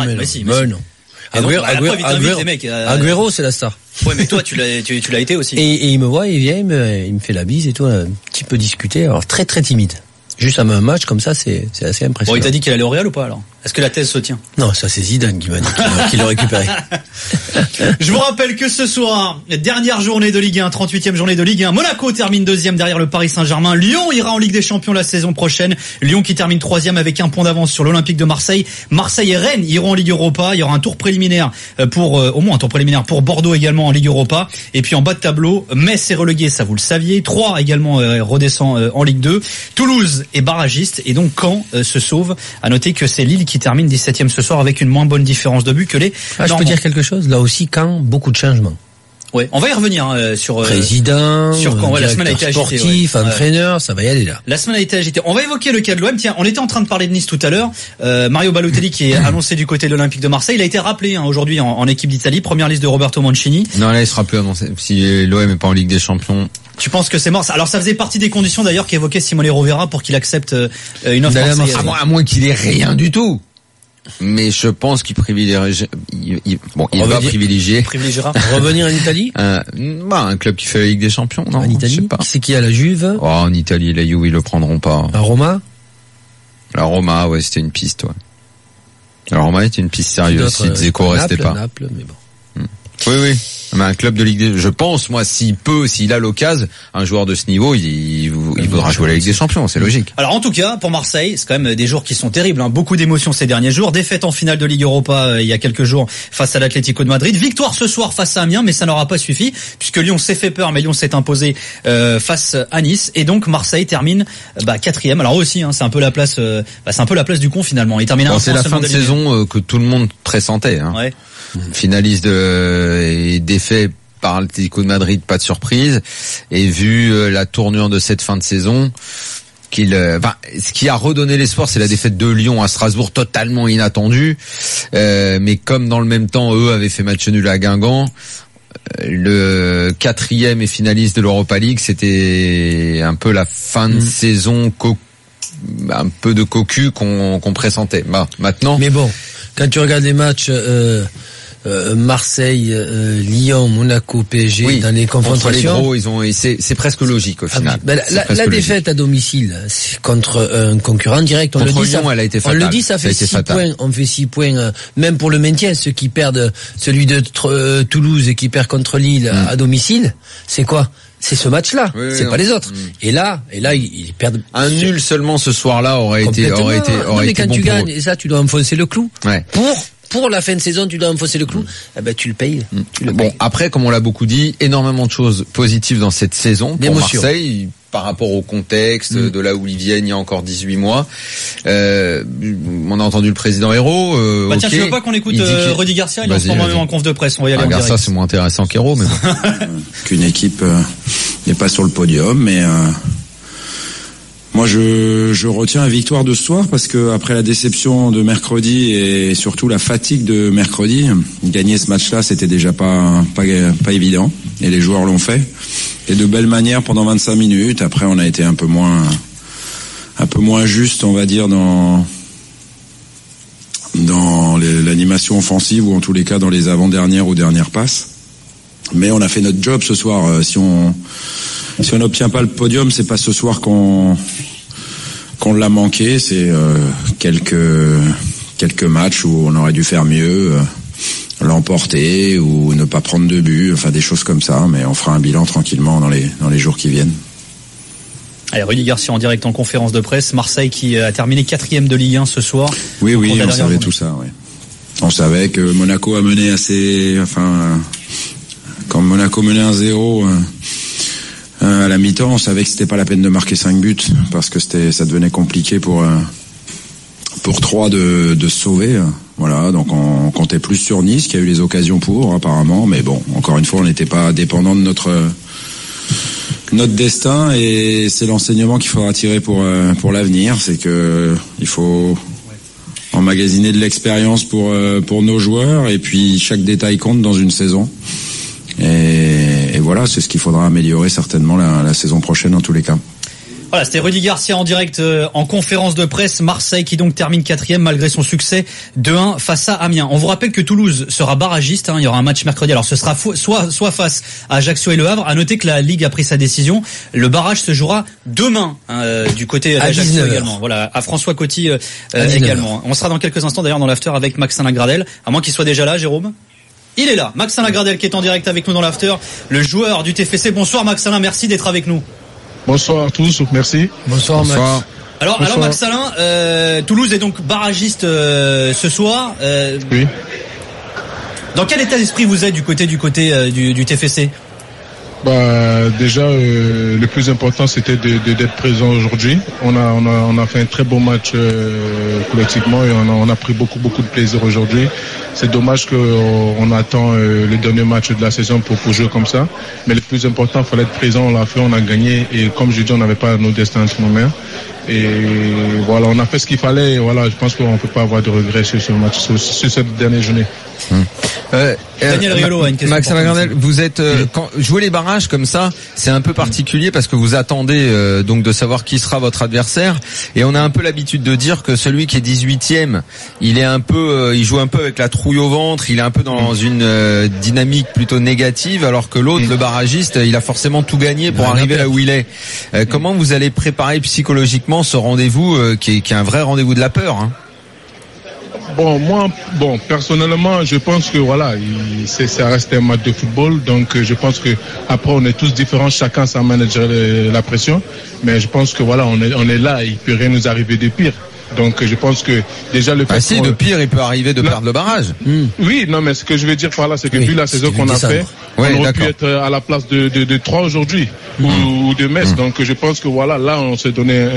Agüero, c'est la star. Ouais, mais toi, tu l'as été aussi. Et il me voit, il vient, il me fait la bise et tout, un petit peu discuter. Alors très très timide. Juste à un match comme ça, c'est assez impressionnant. Bon, il t'a dit qu'il allait au Real ou pas alors? Est-ce que la thèse se tient? Non, ça c'est Zidane qui m'a dit qu'il l'a récupéré. Je vous rappelle que ce soir, dernière journée de Ligue 1, 38e journée de Ligue 1. Monaco termine 2e derrière le Paris Saint-Germain. Lyon ira en Ligue des Champions la saison prochaine. Lyon qui termine 3e avec 1 point d'avance sur l'Olympique de Marseille. Marseille et Rennes iront en Ligue Europa. Il y aura un tour préliminaire au moins un tour préliminaire pour Bordeaux également en Ligue Europa. Et puis en bas de tableau, Metz est relégué, ça vous le saviez. 3 également redescend en Ligue 2. Toulouse est barragiste et donc Caen se sauve. À noter que c'est Lille qui termine 17e ce soir avec une moins bonne différence de but que les. Je peux dire quelque chose. Là aussi, Caen, beaucoup de changements. Ouais, on va y revenir sur président, sur Caen. Ouais, la semaine a été agitée, sportif, entraîneur, ça va y aller là. La semaine a été agitée. On va évoquer le cas de l'OM. Tiens, on était en train de parler de Nice tout à l'heure. Mario Balotelli qui est annoncé du côté de l'Olympique de Marseille, il a été rappelé aujourd'hui en équipe d'Italie, première liste de Roberto Mancini. Non, là il sera plus annoncé. Si l'OM est pas en Ligue des Champions. Tu penses que c'est mort? Alors ça faisait partie des conditions d'ailleurs qu'évoquait Simone Rovera pour qu'il accepte une offre marseillaise. À moins qu'il ait rien du tout. Mais je pense qu'il privilégie. Il va privilégier. Revenir en Italie. Un club qui fait la Ligue des Champions, non? En Italie. C'est qui a la Juve? Oh, en Italie, la Juve ils le prendront pas. La Roma. La Roma, ouais, c'était une piste, ouais. La Roma était une piste sérieuse. Si Dzeko restait pas. Naples, mais bon. Oui. Mais un club de Ligue des, je pense, moi, s'il a l'occasion, un joueur de ce niveau, il voudra jouer la Ligue des Champions, c'est logique. Alors en tout cas, pour Marseille, c'est quand même des jours qui sont terribles, hein. Beaucoup d'émotions ces derniers jours. Défaite en finale de Ligue Europa il y a quelques jours face à l'Atlético de Madrid. Victoire ce soir face à Amiens, mais ça n'aura pas suffi puisque Lyon s'est fait peur, mais Lyon s'est imposé face à Nice. Et donc Marseille termine quatrième. Alors aussi, hein, c'est un peu la place, c'est un peu la place du con finalement. Il termine c'est la fin de saison que tout le monde pressentait. Hein. Ouais. Finaliste et défait par l'Atlético de Madrid, pas de surprise. Et vu la tournure de cette fin de saison, ce qui a redonné l'espoir, c'est la défaite de Lyon à Strasbourg, totalement inattendue. Mais comme dans le même temps, eux avaient fait match nul à Guingamp, le 4e et finaliste de l'Europa League, c'était un peu la fin de saison, un peu de cocu qu'on pressentait. Maintenant. Mais bon, quand tu regardes les matchs. Marseille, Lyon, Monaco, PSG dans les confrontations. Les gros, c'est presque logique au final. La défaite à domicile, c'est contre un concurrent direct. Contre Lyon, elle a été fatale. On le dit, ça fait 6 points. On fait 6 points, même pour le maintien. Ceux qui perdent, celui de Toulouse et qui perd contre Lille à domicile, c'est quoi? C'est ce match-là, c'est pas les autres. Et là, ils perdent. Un nul seulement ce soir-là aurait été mais quand tu gagnes, et ça, tu dois enfoncer le clou. Ouais. Pour la fin de saison, tu dois enfoncer le clou. Tu le payes. Après, comme on l'a beaucoup dit, énormément de choses positives dans cette saison pour Marseille par rapport au contexte de là où ils viennent il y a encore 18 mois. On a entendu le président Hérault. Tiens, tu veux pas qu'on écoute Rudy Garcia? Il est en ce moment même en conf de presse. On va y aller en direct. Garcia, c'est moins intéressant qu'Hérault, mais bon. Qu'une équipe n'est pas sur le podium, mais moi, je retiens la victoire de ce soir parce que après la déception de mercredi et surtout la fatigue de mercredi, gagner ce match-là, c'était déjà pas évident. Et les joueurs l'ont fait. Et de belle manière pendant 25 minutes. Après, on a été un peu moins juste, on va dire, dans l'animation offensive ou en tous les cas dans les avant-dernières ou dernières passes. Mais on a fait notre job ce soir. Si on n'obtient pas le podium, c'est pas ce soir qu'on l'a manqué. C'est quelques matchs où on aurait dû faire mieux, l'emporter ou ne pas prendre de but, enfin des choses comme ça. Mais on fera un bilan tranquillement dans les jours qui viennent. Allez, Rudy Garcia en direct en conférence de presse. Marseille qui a terminé 4e de Ligue 1 ce soir. Oui, on savait tout ça. Oui. On savait que Monaco a mené quand Monaco menait 1-0. À la mi-temps, on savait que c'était pas la peine de marquer 5 buts parce que ça devenait compliqué pour 3 de se sauver. Voilà, donc on comptait plus sur Nice qui a eu les occasions pour apparemment, mais bon, encore une fois, on n'était pas dépendant de notre destin et c'est l'enseignement qu'il faudra tirer pour l'avenir, c'est que il faut emmagasiner de l'expérience pour nos joueurs et puis chaque détail compte dans une saison. Et voilà, c'est ce qu'il faudra améliorer certainement la saison prochaine en tous les cas. Voilà, c'était Rudy Garcia en direct en conférence de presse. Marseille qui donc termine 4e malgré son succès 2-1 face à Amiens. On vous rappelle que Toulouse sera barragiste, il y aura un match mercredi. Alors ce sera soit face à Ajaccio et Le Havre. À noter que la Ligue a pris sa décision. Le barrage se jouera demain du côté d'Ajaccio également. Voilà, à François Coty également. On sera dans quelques instants d'ailleurs dans l'after avec Maxime Lagradel, à moins qu'il soit déjà là, Jérôme. Il est là, Maxime Lagradel qui est en direct avec nous dans l'after, le joueur du TFC. Bonsoir Max Alain, merci d'être avec nous. Bonsoir à tous, merci. Bonsoir Max. Alors Max Alain, Toulouse est donc barragiste ce soir. Oui. Dans quel état d'esprit vous êtes du côté du TFC? Déjà, le plus important c'était d'être présent aujourd'hui. On a fait un très beau match collectivement et on a pris beaucoup de plaisir aujourd'hui. C'est dommage qu'on attend le dernier match de la saison pour jouer comme ça. Mais le plus important, il fallait être présent, on l'a fait, on a gagné. Et comme je dis, on n'avait pas nos destins en ce moment. Et voilà, on a fait ce qu'il fallait. Et voilà, je pense qu'on ne peut pas avoir de regrets sur ce match, sur cette dernière journée. Daniel Riolo a une question. Maxime Lagradel, vous êtes quand jouer les barrages comme ça, c'est un peu particulier parce que vous attendez donc de savoir qui sera votre adversaire et on a un peu l'habitude de dire que celui qui est 18e, il joue un peu avec la trouille au ventre, il est un peu dans une dynamique plutôt négative alors que l'autre, le barragiste, il a forcément tout gagné pour arriver là où il est. Comment vous allez préparer psychologiquement ce rendez-vous qui est un vrai rendez-vous de la peur, hein? Personnellement, je pense que voilà, ça reste un match de football, donc je pense que après on est tous différents, chacun sa manière de gérer la pression, mais je pense que voilà, on est là, il peut rien nous arriver de pire. Donc je pense que déjà le fait de pire, il peut arriver de perdre le barrage. Oui, non, mais ce que je veux dire par là, c'est que vu la saison qu'on a fait, on aurait pu être à la place de 3 aujourd'hui ou de Metz. Donc je pense que voilà, là on s'est donné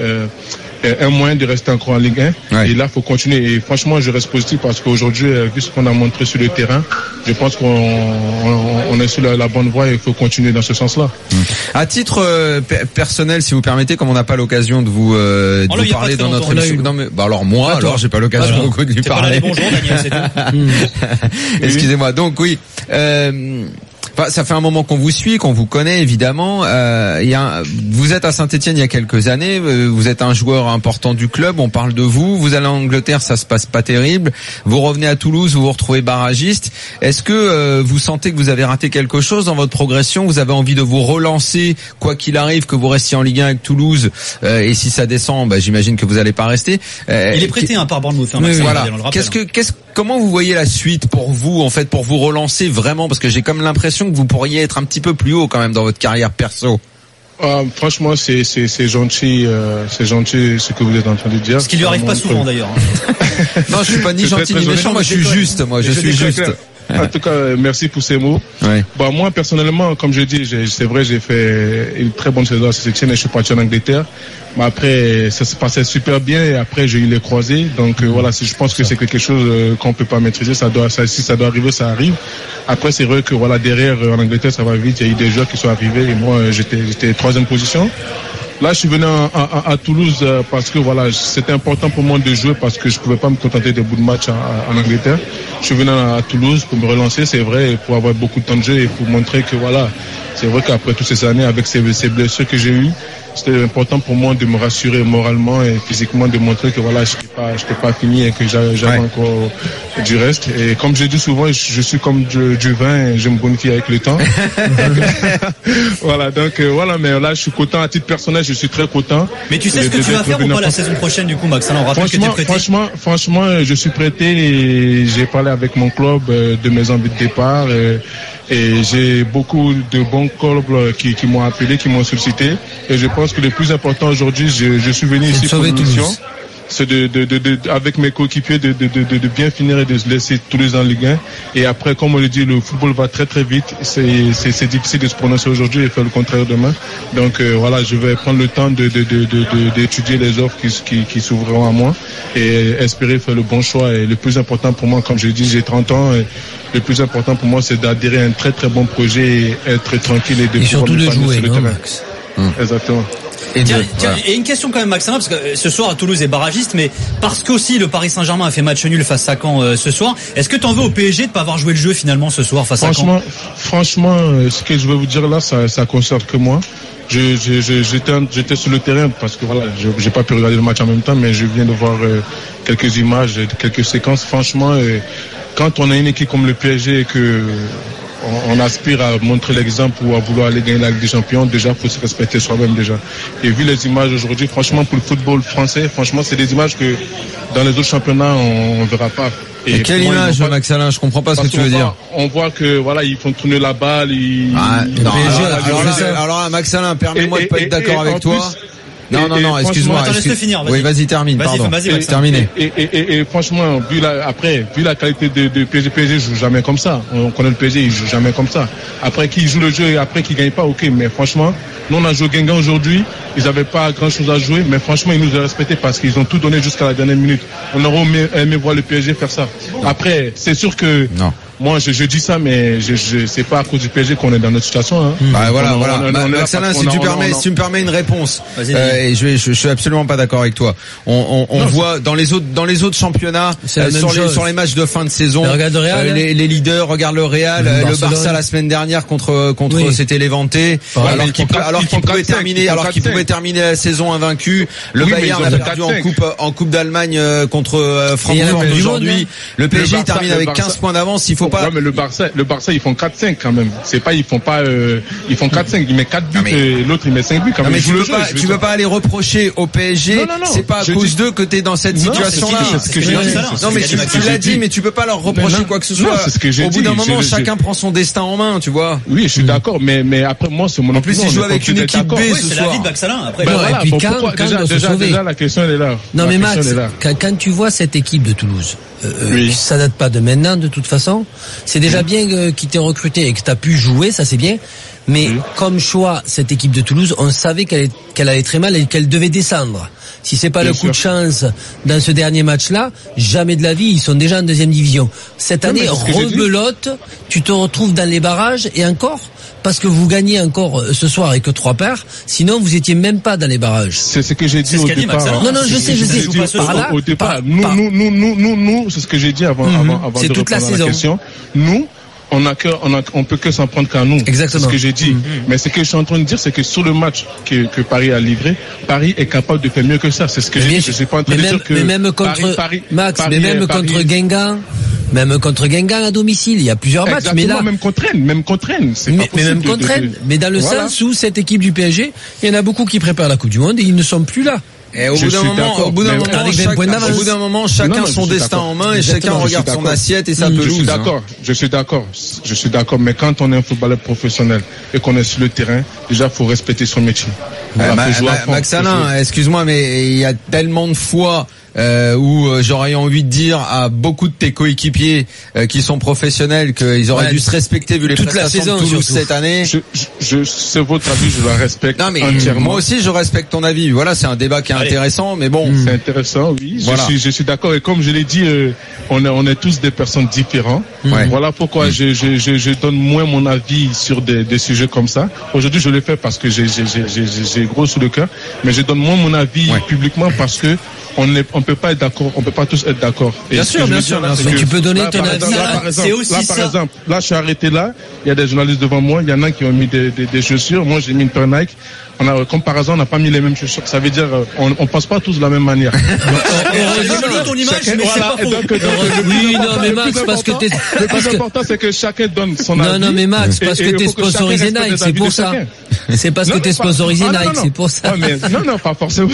un moyen de rester encore en Ligue 1. Et là, faut continuer. Et franchement, je reste positif parce qu'aujourd'hui, vu ce qu'on a montré sur le terrain, je pense qu'on est sur la bonne voie et il faut continuer dans ce sens-là. À titre personnel, si vous permettez, comme on n'a pas l'occasion de vous parler dans notre émission. Non, mais, alors moi, alors j'ai pas l'occasion beaucoup de lui parler. Bonjour, Daniel, c'est tout. Excusez-moi. Donc oui. Ça fait un moment qu'on vous suit, qu'on vous connaît évidemment. Vous êtes à Saint-Étienne il y a quelques années. Vous êtes un joueur important du club. On parle de vous. Vous allez en Angleterre, ça se passe pas terrible. Vous revenez à Toulouse, vous vous retrouvez barragiste. Est-ce que vous sentez que vous avez raté quelque chose dans votre progression? Vous avez envie de vous relancer, quoi qu'il arrive, que vous restiez en Ligue 1 avec Toulouse. Et si ça descend, j'imagine que vous allez pas rester. Il est prêté par Bournemouth. Voilà. Comment vous voyez la suite pour vous, en fait, pour vous relancer vraiment? Parce que j'ai comme l'impression que vous pourriez être un petit peu plus haut quand même dans votre carrière perso. Franchement, c'est gentil, ce que vous êtes en train de dire. Ce qui lui arrive pas souvent d'ailleurs. Non, je suis pas ni gentil ni méchant, moi je suis juste. En tout cas, merci pour ces mots. Ouais. Moi, personnellement, comme je dis, c'est vrai, j'ai fait une très bonne saison à Saint-Étienne et je suis parti en Angleterre. Mais après, ça se passait super bien et après, j'ai eu les croisés. Donc, voilà, je pense que c'est quelque chose qu'on peut pas maîtriser. Si ça doit arriver, ça arrive. Après, c'est vrai que voilà, derrière, en Angleterre, ça va vite. Il y a eu des joueurs qui sont arrivés et moi, j'étais 3e position. Là, je suis venu à Toulouse parce que voilà, c'était important pour moi de jouer parce que je pouvais pas me contenter des bouts de match en Angleterre. Je suis venu à Toulouse pour me relancer, c'est vrai, pour avoir beaucoup de temps de jeu et pour montrer que voilà, c'est vrai qu'après toutes ces années, avec ces blessures que j'ai eues, c'était important pour moi de me rassurer moralement et physiquement, de montrer que voilà, je n'étais pas fini et que j'avais encore du reste. Et comme je dis souvent, je suis comme du vin et je me bonifie avec le temps. Voilà, mais là, je suis content à titre personnel, je suis très content. Mais tu sais ce que tu vas faire ou pas la saison prochaine, du coup, Max? Alors, on rappelle que tu es prêté. Franchement, je suis prêté et j'ai parlé avec mon club de mes envies de départ. Et j'ai beaucoup de bons clubs qui m'ont appelé, qui m'ont sollicité. Et je pense que le plus important aujourd'hui, je suis venu ici pour une mission. C'est avec mes coéquipiers de bien finir et de se laisser Toulouse en Ligue 1. Et après, comme on le dit, le football va très très vite. C'est difficile de se prononcer aujourd'hui et faire le contraire demain. Donc voilà, je vais prendre le temps d'étudier les offres qui s'ouvriront à moi et espérer faire le bon choix. Et le plus important pour moi, comme je dis, j'ai 30 ans. Et le plus important pour moi, c'est d'adhérer à un très très bon projet et être tranquille et surtout de jouer sur le terrain. Max. Exactement. Et une question quand même, Max, parce que ce soir Toulouse est barragiste, mais parce qu'aussi le Paris Saint-Germain a fait match nul face à Caen ce soir. Est-ce que t'en veux au PSG de pas avoir joué le jeu finalement ce soir face à Caen? Franchement, ce que je vais vous dire là, ça concerne que moi. J'étais sur le terrain parce que voilà, j'ai pas pu regarder le match en même temps, mais je viens de voir quelques images, quelques séquences. Franchement, quand on a une équipe comme le PSG et que on aspire à montrer l'exemple ou à vouloir aller gagner la Ligue des Champions, déjà faut se respecter soi-même déjà. Et vu les images aujourd'hui, franchement pour le football français, franchement c'est des images que dans les autres championnats on verra pas. Et quelle image, Max Alain? Je comprends pas ce que tu veux dire. On voit que voilà, ils font tourner la balle. Alors Max Alain, permets-moi de pas être d'accord avec toi. Non, excuse-moi. Laisse-le finir. Oui, vas-y, termine, pardon. Vas-y, terminé. Et franchement, vu la qualité de PSG joue jamais comme ça. On connaît le PSG, il joue jamais comme ça. Après, qui joue le jeu et après, qui gagne pas, ok. Mais franchement, nous, on a joué Guingamp aujourd'hui. Ils avaient pas grand chose à jouer, mais franchement, ils nous ont respecté parce qu'ils ont tout donné jusqu'à la dernière minute. On aurait aimé voir le PSG faire ça. Après, c'est sûr que, moi, je dis ça, mais c'est pas à cause du PSG qu'on est dans notre situation. Hein. Voilà. Max Alain, si tu me permets une réponse, et je suis absolument pas d'accord avec toi. On voit dans les autres championnats, sur les matchs de fin de saison, les leaders regardent le Real, le Barça la semaine dernière contre c'était Levante, alors qu'il pouvait terminer la saison invaincu. Le Bayern a perdu en Coupe d'Allemagne contre Francfort aujourd'hui. Le PSG termine avec 15 points d'avance. Il faut Ouais, mais le Barça, ils font 4-5 quand même. C'est pas, ils font 4-5. Ils mettent 4 buts et l'autre, il met 5 buts quand même. Mais tu peux pas aller reprocher au PSG. Non. C'est pas à cause d'eux que t'es dans cette situation-là. C'est ce que j'ai dit. Non, mais tu l'as dit, mais tu peux pas leur reprocher quoi que ce soit. C'est ce que j'ai dit. Au bout d'un moment, chacun prend son destin en main, tu vois. Oui, je suis d'accord, mais après, moi, c'est mon opinion. En plus, ils jouent avec une équipe B ce soir. C'est la vie de Baxalin. Après, voilà. Déjà, la question, elle est là. Non, mais Max, quand tu vois cette équipe de Toulouse, ça date pas de maintenant, de toute façon. C'est déjà bien qu'ils t'aient recruté et que t'as pu jouer, ça c'est bien. Mais comme choix, cette équipe de Toulouse, on savait qu'elle allait très mal et qu'elle devait descendre. Si c'est pas le coup de chance dans ce dernier match-là, jamais de la vie, ils sont déjà en deuxième division. Cette année, rebelote, tu te retrouves dans les barrages et encore, parce que vous gagnez encore ce soir et que 3 paires, sinon vous étiez même pas dans les barrages. C'est ce que j'ai dit au départ. Non, je sais. Au départ, nous, c'est ce que j'ai dit avant de répondre à la question. Nous, on peut que s'en prendre qu'à nous. Exactement. C'est ce que j'ai dit. Mais ce que je suis en train de dire, c'est que sur le match que Paris a livré, Paris est capable de faire mieux que ça. C'est ce que j'ai dit. Je suis pas en train de dire que même contre Max, mais même contre Guingamp. Même contre Guingamp à domicile, il y a plusieurs matchs, mais là même contre Rennes, c'est pas possible. Mais même contre Rennes, mais dans le sens où cette équipe du PSG, il y en a beaucoup qui préparent la Coupe du Monde et ils ne sont plus là. Et au bout d'un moment, chacun son destin en main et chacun regarde son assiette et sa pelouse. Je suis d'accord, mais quand on est un footballeur professionnel et qu'on est sur le terrain, déjà, faut respecter son métier. Max Alain, excuse-moi, mais il y a tellement de fois où j'aurais envie de dire à beaucoup de tes coéquipiers qui sont professionnels qu'ils auraient dû se respecter vu les prestations de Toulouse cette année. C'est votre avis, je le respecte entièrement. Moi aussi, je respecte ton avis. Voilà, c'est un débat qui est intéressant, mais bon. C'est intéressant, oui. Voilà. Je suis d'accord. Et comme je l'ai dit, on est tous des personnes différentes. Voilà pourquoi je donne moins mon avis sur des sujets comme ça. Aujourd'hui, je le fais parce que j'ai gros sous le cœur, mais je donne moins mon avis publiquement parce que on peut pas être d'accord, on peut pas tous être d'accord. Bien sûr. Mais tu peux donner ton avis. C'est aussi ça. Par exemple, là, je suis arrêté là. Il y a des journalistes devant moi. Il y en a qui ont mis des chaussures. Moi, j'ai mis une paire Nike. Comme par hasard, on n'a pas mis les mêmes chaussures. Ça veut dire, on passe pas tous de la même manière. Heureusement ton image, mais c'est pas faux. Oui, non, mais Max, parce que t'es. Le plus important, c'est que chacun donne son avis. Non, mais Max, parce que t'es sponsorisé Nike, c'est pour ça. C'est parce que t'es sponsorisé Nike, c'est pour ça. Non, pas forcément.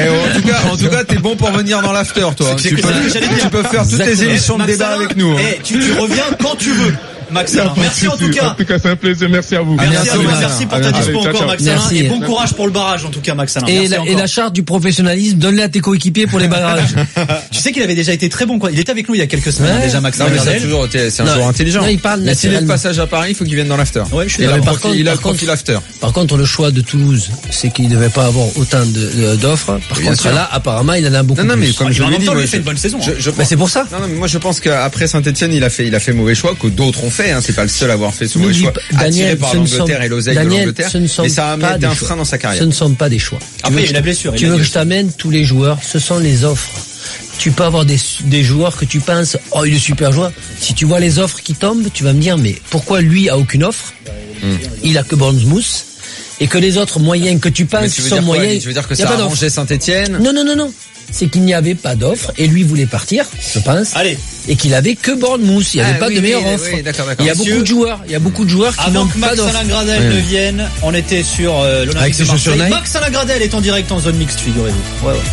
En tout cas, t'es bon pour venir dans l'after, toi. Tu peux faire toutes tes émissions de débat avec nous. Tu reviens quand tu veux. Max Alain. Merci en tout cas. En tout cas, c'est un plaisir. Merci à vous. Merci pour ta dispo encore, Max Alain. Et bon courage pour le barrage, en tout cas, Max Alain. Et la charte du professionnalisme, donne-la à tes coéquipiers pour les barrages. Tu sais qu'il avait déjà été très bon. Il était avec nous il y a quelques semaines déjà, Max Alain. C'est un joueur intelligent. Non, il parle naturellement. S'il est de passage à Paris, il faut qu'il vienne dans l'after. Ouais, je suis d'accord. Il a le profil after. Par contre, le choix de Toulouse, c'est qu'il ne devait pas avoir autant d'offres. Par contre, là, apparemment, il en a beaucoup. Non, mais comme je l'ai dit, il fait une bonne saison. C'est pour ça. Non, mais moi, je pense qu'après Saint-Etienne, il a fait mauvais choix que d'autres ont fait. C'est pas le seul à avoir fait ce mauvais choix, attiré par l'Angleterre et l'oseille de l'Angleterre, mais ça a été un frein dans sa carrière. Ce ne sont pas des choix. Après, il y a la blessure. Tu veux que je t'amène tous les joueurs, ce sont les offres. Tu peux avoir des joueurs que tu penses, oh, il est super joueur. Si tu vois les offres qui tombent, tu vas me dire, mais pourquoi lui a aucune offre? Il a que Bournemouth. Et que les autres moyens que tu penses sont moyens. Tu veux dire que ça a arrangé Saint-Etienne? Non. C'est qu'il n'y avait pas d'offre et lui voulait partir, je pense. Allez. Et qu'il avait que Bournemouth. Il n'y avait pas de meilleure offre. D'accord. Il y a beaucoup de joueurs qui n'ont pas d'offre. Avant que Max Alain Gradel ne vienne, on était sur l'Olympique de Marseille. Max Alain Gradel est en direct en zone mixte, figurez-vous. Ouais.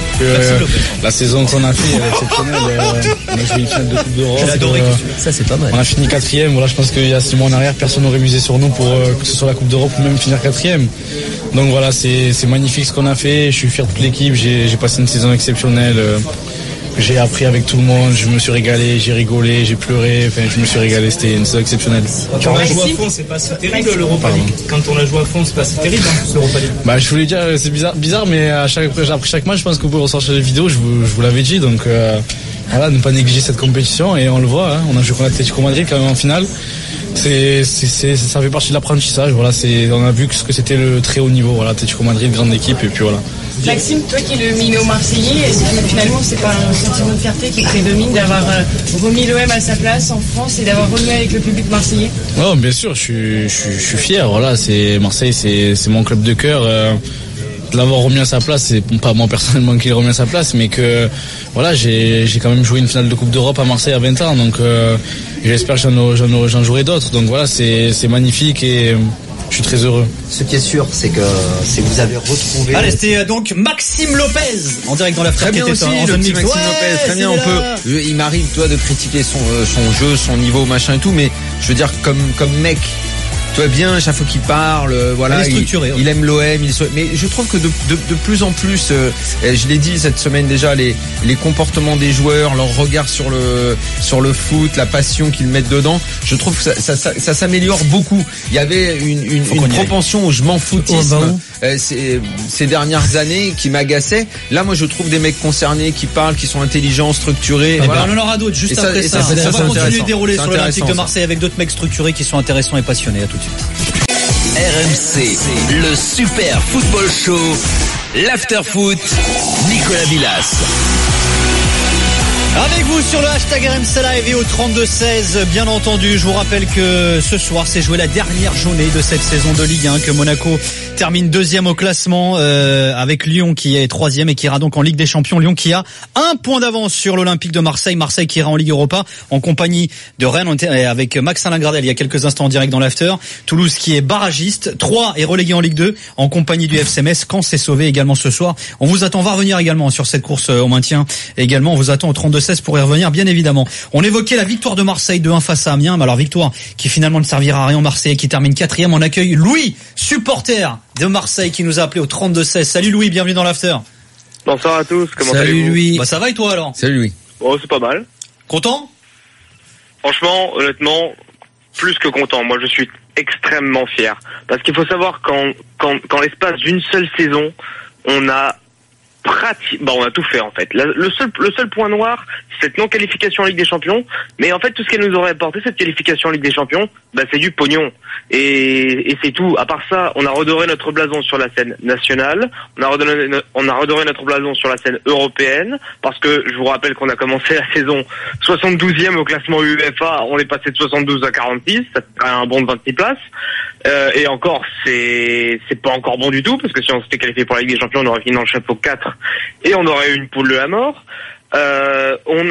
La saison qu'on a fait elle est exceptionnelle. On a joué une finale de Coupe d'Europe. J'ai adoré. Ça c'est pas mal. On a fini 4e. Voilà, je pense qu'il y a 6 mois en arrière, personne n'aurait misé sur nous pour que ce soit la Coupe d'Europe ou même finir 4e. Donc voilà, c'est magnifique ce qu'on a fait. Je suis fier de toute l'équipe. J'ai passé une saison exceptionnelle. J'ai appris avec tout le monde, je me suis régalé, j'ai rigolé, j'ai pleuré, enfin je me suis régalé, c'était une saison exceptionnelle. Quand on a joué à fond, c'est pas si terrible l'Europa League. Quand on a joué à fond, c'est pas si terrible l'Europa League. Bah je voulais dire, c'est bizarre, mais après chaque match, je pense que vous pouvez ressortir les vidéos, je vous l'avais dit, donc voilà, ne pas négliger cette compétition et on le voit, on a joué contre l'Atlético Madrid quand même en finale. Ça fait partie de l'apprentissage, voilà, on a vu ce que c'était le très haut niveau, voilà, Atlético Madrid, grande équipe et puis voilà. Maxime, toi qui es le minot marseillais, est-ce que finalement c'est pas un sentiment de fierté qui prédomine d'avoir remis l'OM à sa place en France et d'avoir renoué avec le public marseillais? Non, bien sûr, je suis fier, voilà, Marseille, c'est mon club de cœur. l'avoir remis à sa place, c'est pas moi personnellement qui l'ai remis à sa place, mais que voilà, j'ai quand même joué une finale de Coupe d'Europe à Marseille à 20 ans, donc j'espère que j'en jouerai d'autres. Donc voilà, c'est magnifique et je suis très heureux. Ce qui est sûr, c'est que vous avez retrouvé. Allez, c'était donc Maxime Lopez en direct dans la Très bien aussi, le petit Maxime Lopez. Très bien, il m'arrive, toi, de critiquer son jeu, son niveau, machin et tout, mais je veux dire, comme mec, toi bien, chaque fois qu'il parle, voilà, il aime l'OM, mais je trouve que de plus en plus, je l'ai dit cette semaine déjà, les comportements des joueurs, leur regard sur le foot, la passion qu'ils mettent dedans, je trouve que ça s'améliore beaucoup. Il y avait une propension au je m'en foutisme ces dernières années qui m'agaçait. Là, moi, je trouve des mecs concernés qui parlent, qui sont intelligents, structurés. Voilà. On en aura d'autres juste après ça. On va continuer de dérouler sur l'Olympique de Marseille avec d'autres mecs structurés qui sont intéressants et passionnés. À tout de suite. RMC, le Super Football Show, l'Afterfoot, Nicolas Villas. Avec vous sur le hashtag RMC Live et au 32-16, bien entendu. Je vous rappelle que ce soir s'est jouée la dernière journée de cette saison de Ligue 1, que Monaco termine 2e au classement avec Lyon qui est 3e et qui ira donc en Ligue des Champions. Lyon qui a 1 point d'avance sur l'Olympique de Marseille. Marseille qui ira en Ligue Europa en compagnie de Rennes avec Max Alain Gradel il y a quelques instants en direct dans l'After. Toulouse qui est barragiste. 3 est relégué en Ligue 2 en compagnie du FC Metz. Caen s'est sauvé également ce soir. On vous attend, on va revenir également sur cette course au maintien. Également, on vous attend au 32-16 pour y revenir, bien évidemment. On évoquait la victoire de Marseille 2-1 face à Amiens. Mais alors, victoire qui finalement ne servira à rien. Marseille qui termine 4e. On accueille Louis, supporter de Marseille, qui nous a appelé au 32-16. Salut Louis, bienvenue dans l'After. Bonsoir à tous, comment allez-vous? Salut Louis. Bah ça va et toi alors? Salut Louis. Oh, c'est pas mal. Content? Franchement, honnêtement, plus que content. Moi, je suis extrêmement fier. Parce qu'il faut savoir qu'en l'espace d'une seule saison, on a on a tout fait en fait. Le seul point noir, c'est cette non-qualification en Ligue des Champions. Mais en fait, tout ce qu'elle nous aurait apporté, cette qualification en Ligue des Champions, c'est du pognon. Et c'est tout. À part ça, on a redoré notre blason sur la scène nationale. On a redoré notre blason sur la scène européenne. Parce que je vous rappelle qu'on a commencé la saison 72e au classement UEFA. On est passé de 72 à 46. Ça fait un bond de 26 places. Et encore, c'est pas encore bon du tout, parce que si on s'était qualifié pour la Ligue des Champions, on aurait fini dans le chapeau 4 et on aurait eu une poule de la mort. On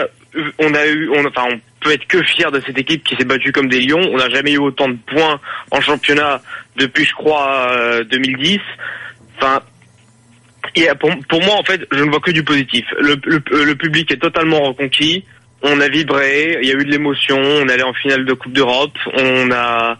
peut être que fier de cette équipe qui s'est battue comme des lions. On n'a jamais eu autant de points en championnat depuis, je crois, 2010. Enfin, pour moi, en fait, je ne vois que du positif. Le public est totalement reconquis. On a vibré, il y a eu de l'émotion, on est allé en finale de Coupe d'Europe, on a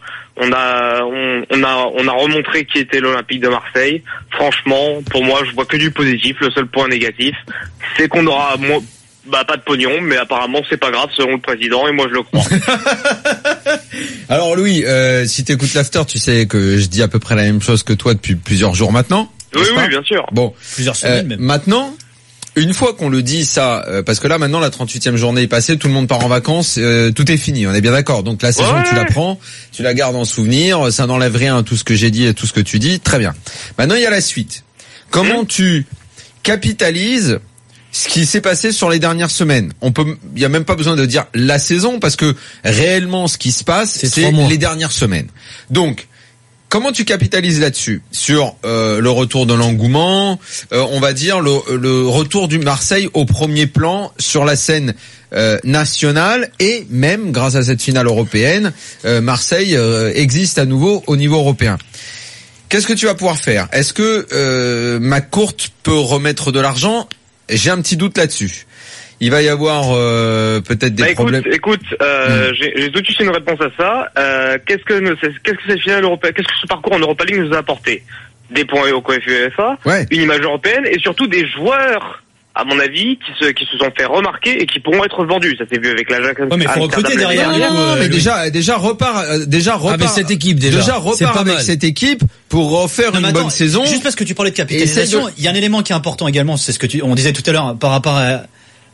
remontré qui était l'Olympique de Marseille. Franchement, pour moi, je vois que du positif. Le seul point négatif, c'est qu'on aura pas de pognon, mais apparemment c'est pas grave selon le président et moi je le crois. Alors Louis, si t'écoutes l'After, tu sais que je dis à peu près la même chose que toi depuis plusieurs jours maintenant. Oui, bien sûr. Bon, plusieurs semaines même. Maintenant, une fois qu'on le dit ça, parce que là maintenant la 38e journée est passée, tout le monde part en vacances, tout est fini, on est bien d'accord. Donc la saison tu la prends, tu la gardes en souvenir, ça n'enlève rien à tout ce que j'ai dit et tout ce que tu dis, très bien. Maintenant il y a la suite. Comment tu capitalises ce qui s'est passé sur les dernières semaines? Il y a même pas besoin de dire la saison, parce que réellement ce qui se passe c'est les dernières semaines. Donc comment tu capitalises là-dessus? Sur le retour de l'engouement, on va dire le retour du Marseille au premier plan sur la scène nationale, et même grâce à cette finale européenne, Marseille existe à nouveau au niveau européen. Qu'est-ce que tu vas pouvoir faire? Est-ce que McCourt peut remettre de l'argent? J'ai un petit doute là-dessus. Il va y avoir peut-être des problèmes. Écoute, j'ai tout de suite une réponse à ça. Qu'est-ce que cette finale européenne, qu'est-ce que ce parcours en Europa League nous a apporté? Des points au UEFA, une image européenne et surtout des joueurs, à mon avis, qui se sont fait remarquer et qui pourront être vendus. Ça s'est vu avec l'Ajax. Ouais, mais faut recruter derrière. Mais déjà repart avec cette équipe avec cette équipe pour refaire une bonne saison. Juste parce que tu parlais de capitalisation, il y a un élément qui est important également, c'est ce que on disait tout à l'heure par rapport à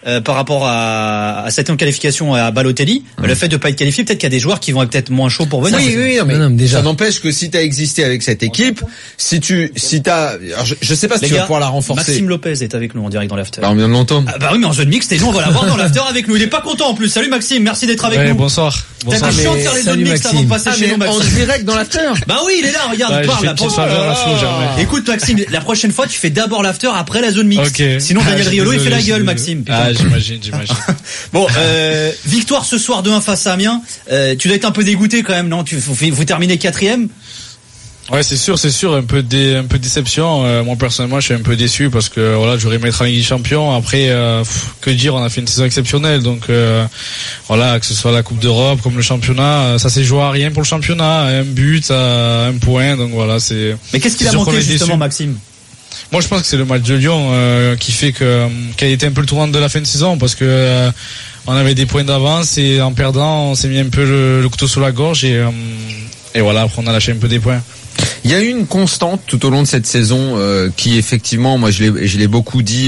par rapport à cette qualification à Balotelli, le fait de pas être qualifié, peut-être qu'il y a des joueurs qui vont être peut-être moins chauds pour venir. Oui, mais déjà. Ça n'empêche que si t'as existé avec cette équipe, si t'as, alors je sais pas si tu vas pouvoir la renforcer. Maxime Lopez est avec nous en direct dans l'after. On vient de l'entendre. Bah oui, mais en zone mixte, et nous on va l'avoir dans l'after avec nous. Il est pas content en plus. Salut Maxime, merci d'être avec nous. Bonsoir. T'as été chiant de faire les zones mixtes avant de passer chez nous, Maxime. En direct dans l'after. Bah oui, il est là, regarde, il parle là. Écoute Maxime, la prochaine fois tu fais d'abord l'after après la zone mixte. Sinon Daniel Riolo il fait la gueule, Maxime. J'imagine. Bon, victoire ce soir 2-1 face à Amiens. Tu dois être un peu dégoûté quand même, non? Vous terminez 4e. Ouais, c'est sûr, un peu de déception. Moi personnellement, je suis un peu déçu parce que voilà, j'aurais aimé être en Ligue des Champions. Après, que dire, on a fait une saison exceptionnelle, donc voilà, que ce soit la Coupe d'Europe comme le championnat, ça s'est joué à rien pour le championnat, un but, un point, donc voilà, c'est. Mais qu'est-ce qu'il a manqué justement, Maxime? Moi, je pense que c'est le match de Lyon qui fait qu'a été un peu le tournant de la fin de saison parce que on avait des points d'avance et en perdant, on s'est mis un peu le couteau sous la gorge et voilà, après on a lâché un peu des points. Il y a eu une constante tout au long de cette saison qui effectivement, moi je l'ai beaucoup dit,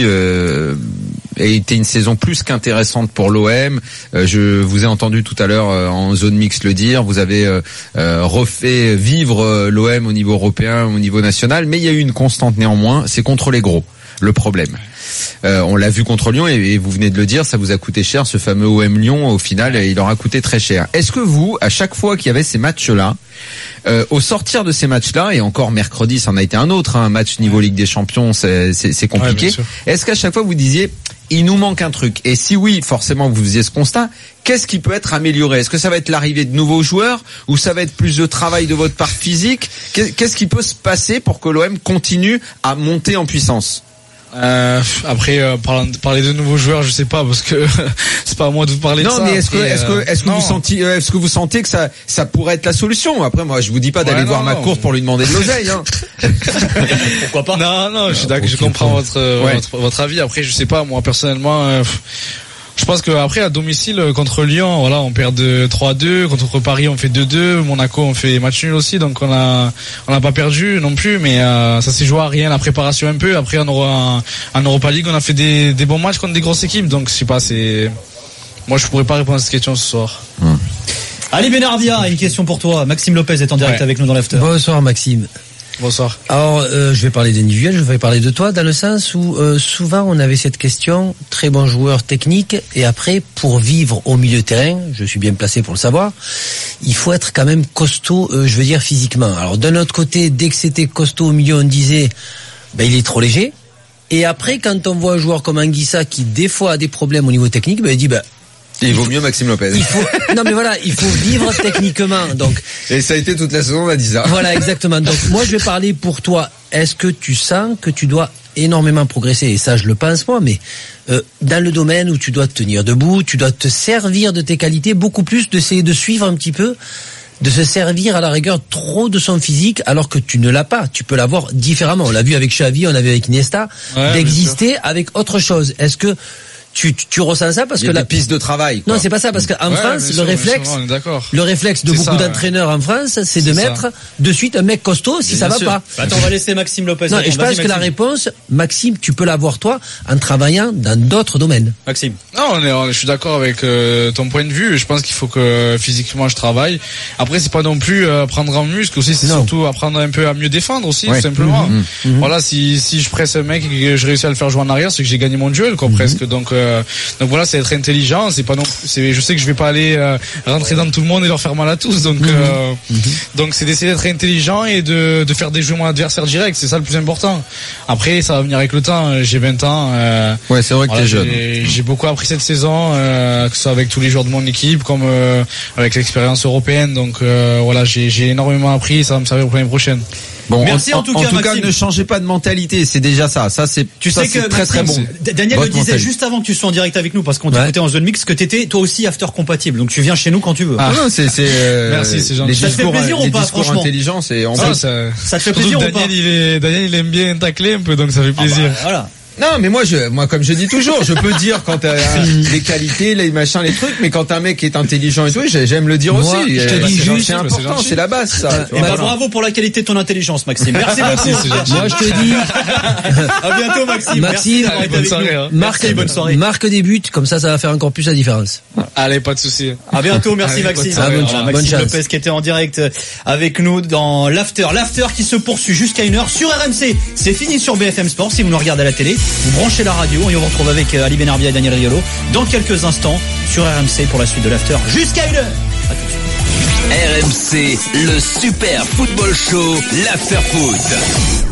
a été une saison plus qu'intéressante pour l'OM. Je vous ai entendu tout à l'heure en zone mixte le dire. Vous avez refait vivre l'OM au niveau européen, au niveau national, mais il y a eu une constante néanmoins, c'est contre les gros. Le problème. On l'a vu contre Lyon et vous venez de le dire, ça vous a coûté cher ce fameux OM Lyon. Au final, il leur a coûté très cher. Est-ce que vous, à chaque fois qu'il y avait ces matchs-là, au sortir de ces matchs-là, et encore mercredi, ça en a été un autre, un match niveau Ligue des Champions, c'est compliqué. Est-ce qu'à chaque fois vous disiez, il nous manque un truc? Et si oui, forcément, vous faisiez ce constat. Qu'est-ce qui peut être amélioré? Est-ce que ça va être l'arrivée de nouveaux joueurs ou ça va être plus de travail de votre part physique? Qu'est-ce qui peut se passer pour que l'OM continue à monter en puissance? Après parler de nouveaux joueurs, je sais pas parce que c'est pas à moi de vous parler de ça. Non, mais est-ce que vous sentez que ça pourrait être la solution? Après, moi, je vous dis pas d'aller voir Macourt pour lui demander de l'oseille. Hein. Pourquoi pas? Non, je suis d'accord, je comprends votre avis. Après, je sais pas, moi personnellement. Je pense qu'après à domicile contre Lyon, voilà, on perd de 3-2, contre Paris on fait 2-2, Monaco on fait match nul aussi, donc on n'a pas perdu non plus, mais ça s'est joué à rien, la préparation un peu. Après en Europa League on a fait des bons matchs contre des grosses équipes, donc je sais pas, moi je pourrais pas répondre à cette question ce soir. Ali Benardia, une question pour toi. Maxime Lopez est en direct avec nous dans l'after. Bonsoir Maxime. Bonsoir. Alors, je vais parler d'individuel, je vais parler de toi, dans le sens où souvent on avait cette question, très bon joueur technique, et après, pour vivre au milieu de terrain, je suis bien placé pour le savoir, il faut être quand même costaud, je veux dire physiquement. Alors d'un autre côté, dès que c'était costaud au milieu, on disait, il est trop léger. Et après, quand on voit un joueur comme Anguissa qui des fois a des problèmes au niveau technique, il dit, il vaut mieux Maxime Lopez. Non mais voilà, il faut vivre techniquement. Donc. Et ça a été toute la saison, on a dit ça. Voilà, exactement. Donc moi je vais parler pour toi. Est-ce que tu sens que tu dois énormément progresser? Et ça je le pense moi, mais dans le domaine où tu dois te tenir debout, tu dois te servir de tes qualités, beaucoup plus d'essayer de suivre un petit peu, de se servir à la rigueur trop de son physique alors que tu ne l'as pas. Tu peux l'avoir différemment. On l'a vu avec Xavi, on l'a vu avec Iniesta, d'exister avec autre chose. Est-ce que tu ressens ça parce que la piste de travail, quoi. Non, c'est pas ça, parce qu'en France, le réflexe de beaucoup d'entraîneurs en France, c'est de mettre de suite un mec costaud si ça va pas. Attends, on va laisser Maxime Lopez. Non, et je pense que la réponse, Maxime, tu peux l'avoir toi en travaillant dans d'autres domaines. Maxime. Non, je suis d'accord avec ton point de vue. Je pense qu'il faut que physiquement je travaille. Après, c'est pas non plus prendre en muscle aussi, c'est surtout apprendre un peu à mieux défendre aussi, tout simplement. Voilà, si je presse un mec et que je réussis à le faire jouer en arrière, c'est que j'ai gagné mon duel, quoi, presque. Donc voilà, c'est être intelligent. C'est pas non, je sais que je vais pas aller rentrer dans tout le monde et leur faire mal à tous. Donc c'est d'essayer d'être intelligent et de faire des jeux mon adversaire direct. C'est ça le plus important. Après, ça va venir avec le temps. J'ai 20 ans. Ouais, c'est vrai que t'es jeune. J'ai beaucoup appris cette saison, que ce soit avec tous les joueurs de mon équipe, comme avec l'expérience européenne. Donc voilà, j'ai énormément appris. Ça va me servir pour l'année prochaine. Bon, merci en tout cas, ne changez pas de mentalité, c'est déjà ça. Ça c'est très très bon. Daniel le disait juste avant que tu sois en direct avec nous, parce qu'on t'écoutait en zone mix, que t'étais toi aussi after compatible. Donc tu viens chez nous quand tu veux. Non, c'est merci, c'est gentil. Ça te fait plaisir ou pas, franchement? Intelligent, c'est ça te fait plaisir ou pas? Daniel il aime bien tacler un peu, donc ça fait plaisir. Voilà. Non, mais moi, comme je dis toujours, je peux dire quand t'as les qualités, les machins, les trucs, mais quand un mec est intelligent et tout, j'aime le dire moi, aussi. Je te dis juste, c'est important, c'est la base, ça. Bravo pour la qualité de ton intelligence, Maxime. Merci beaucoup. Moi, je te dis. À bientôt, Maxime. Merci d'avoir été avec nous. Bonne soirée. Marque des buts, comme ça va faire encore plus la différence. Allez, pas de souci. À bientôt, merci Maxime. Maxime Lopez qui était en direct avec nous dans l'after qui se poursuit jusqu'à 1h sur RMC. C'est fini sur BFM Sport. Si vous nous regardez à la télé, vous branchez la radio et on vous retrouve avec Ali Benarbia et Daniel Riolo dans quelques instants sur RMC pour la suite de l'after jusqu'à 1h. À tout de suite. RMC, le super football show, l'after foot.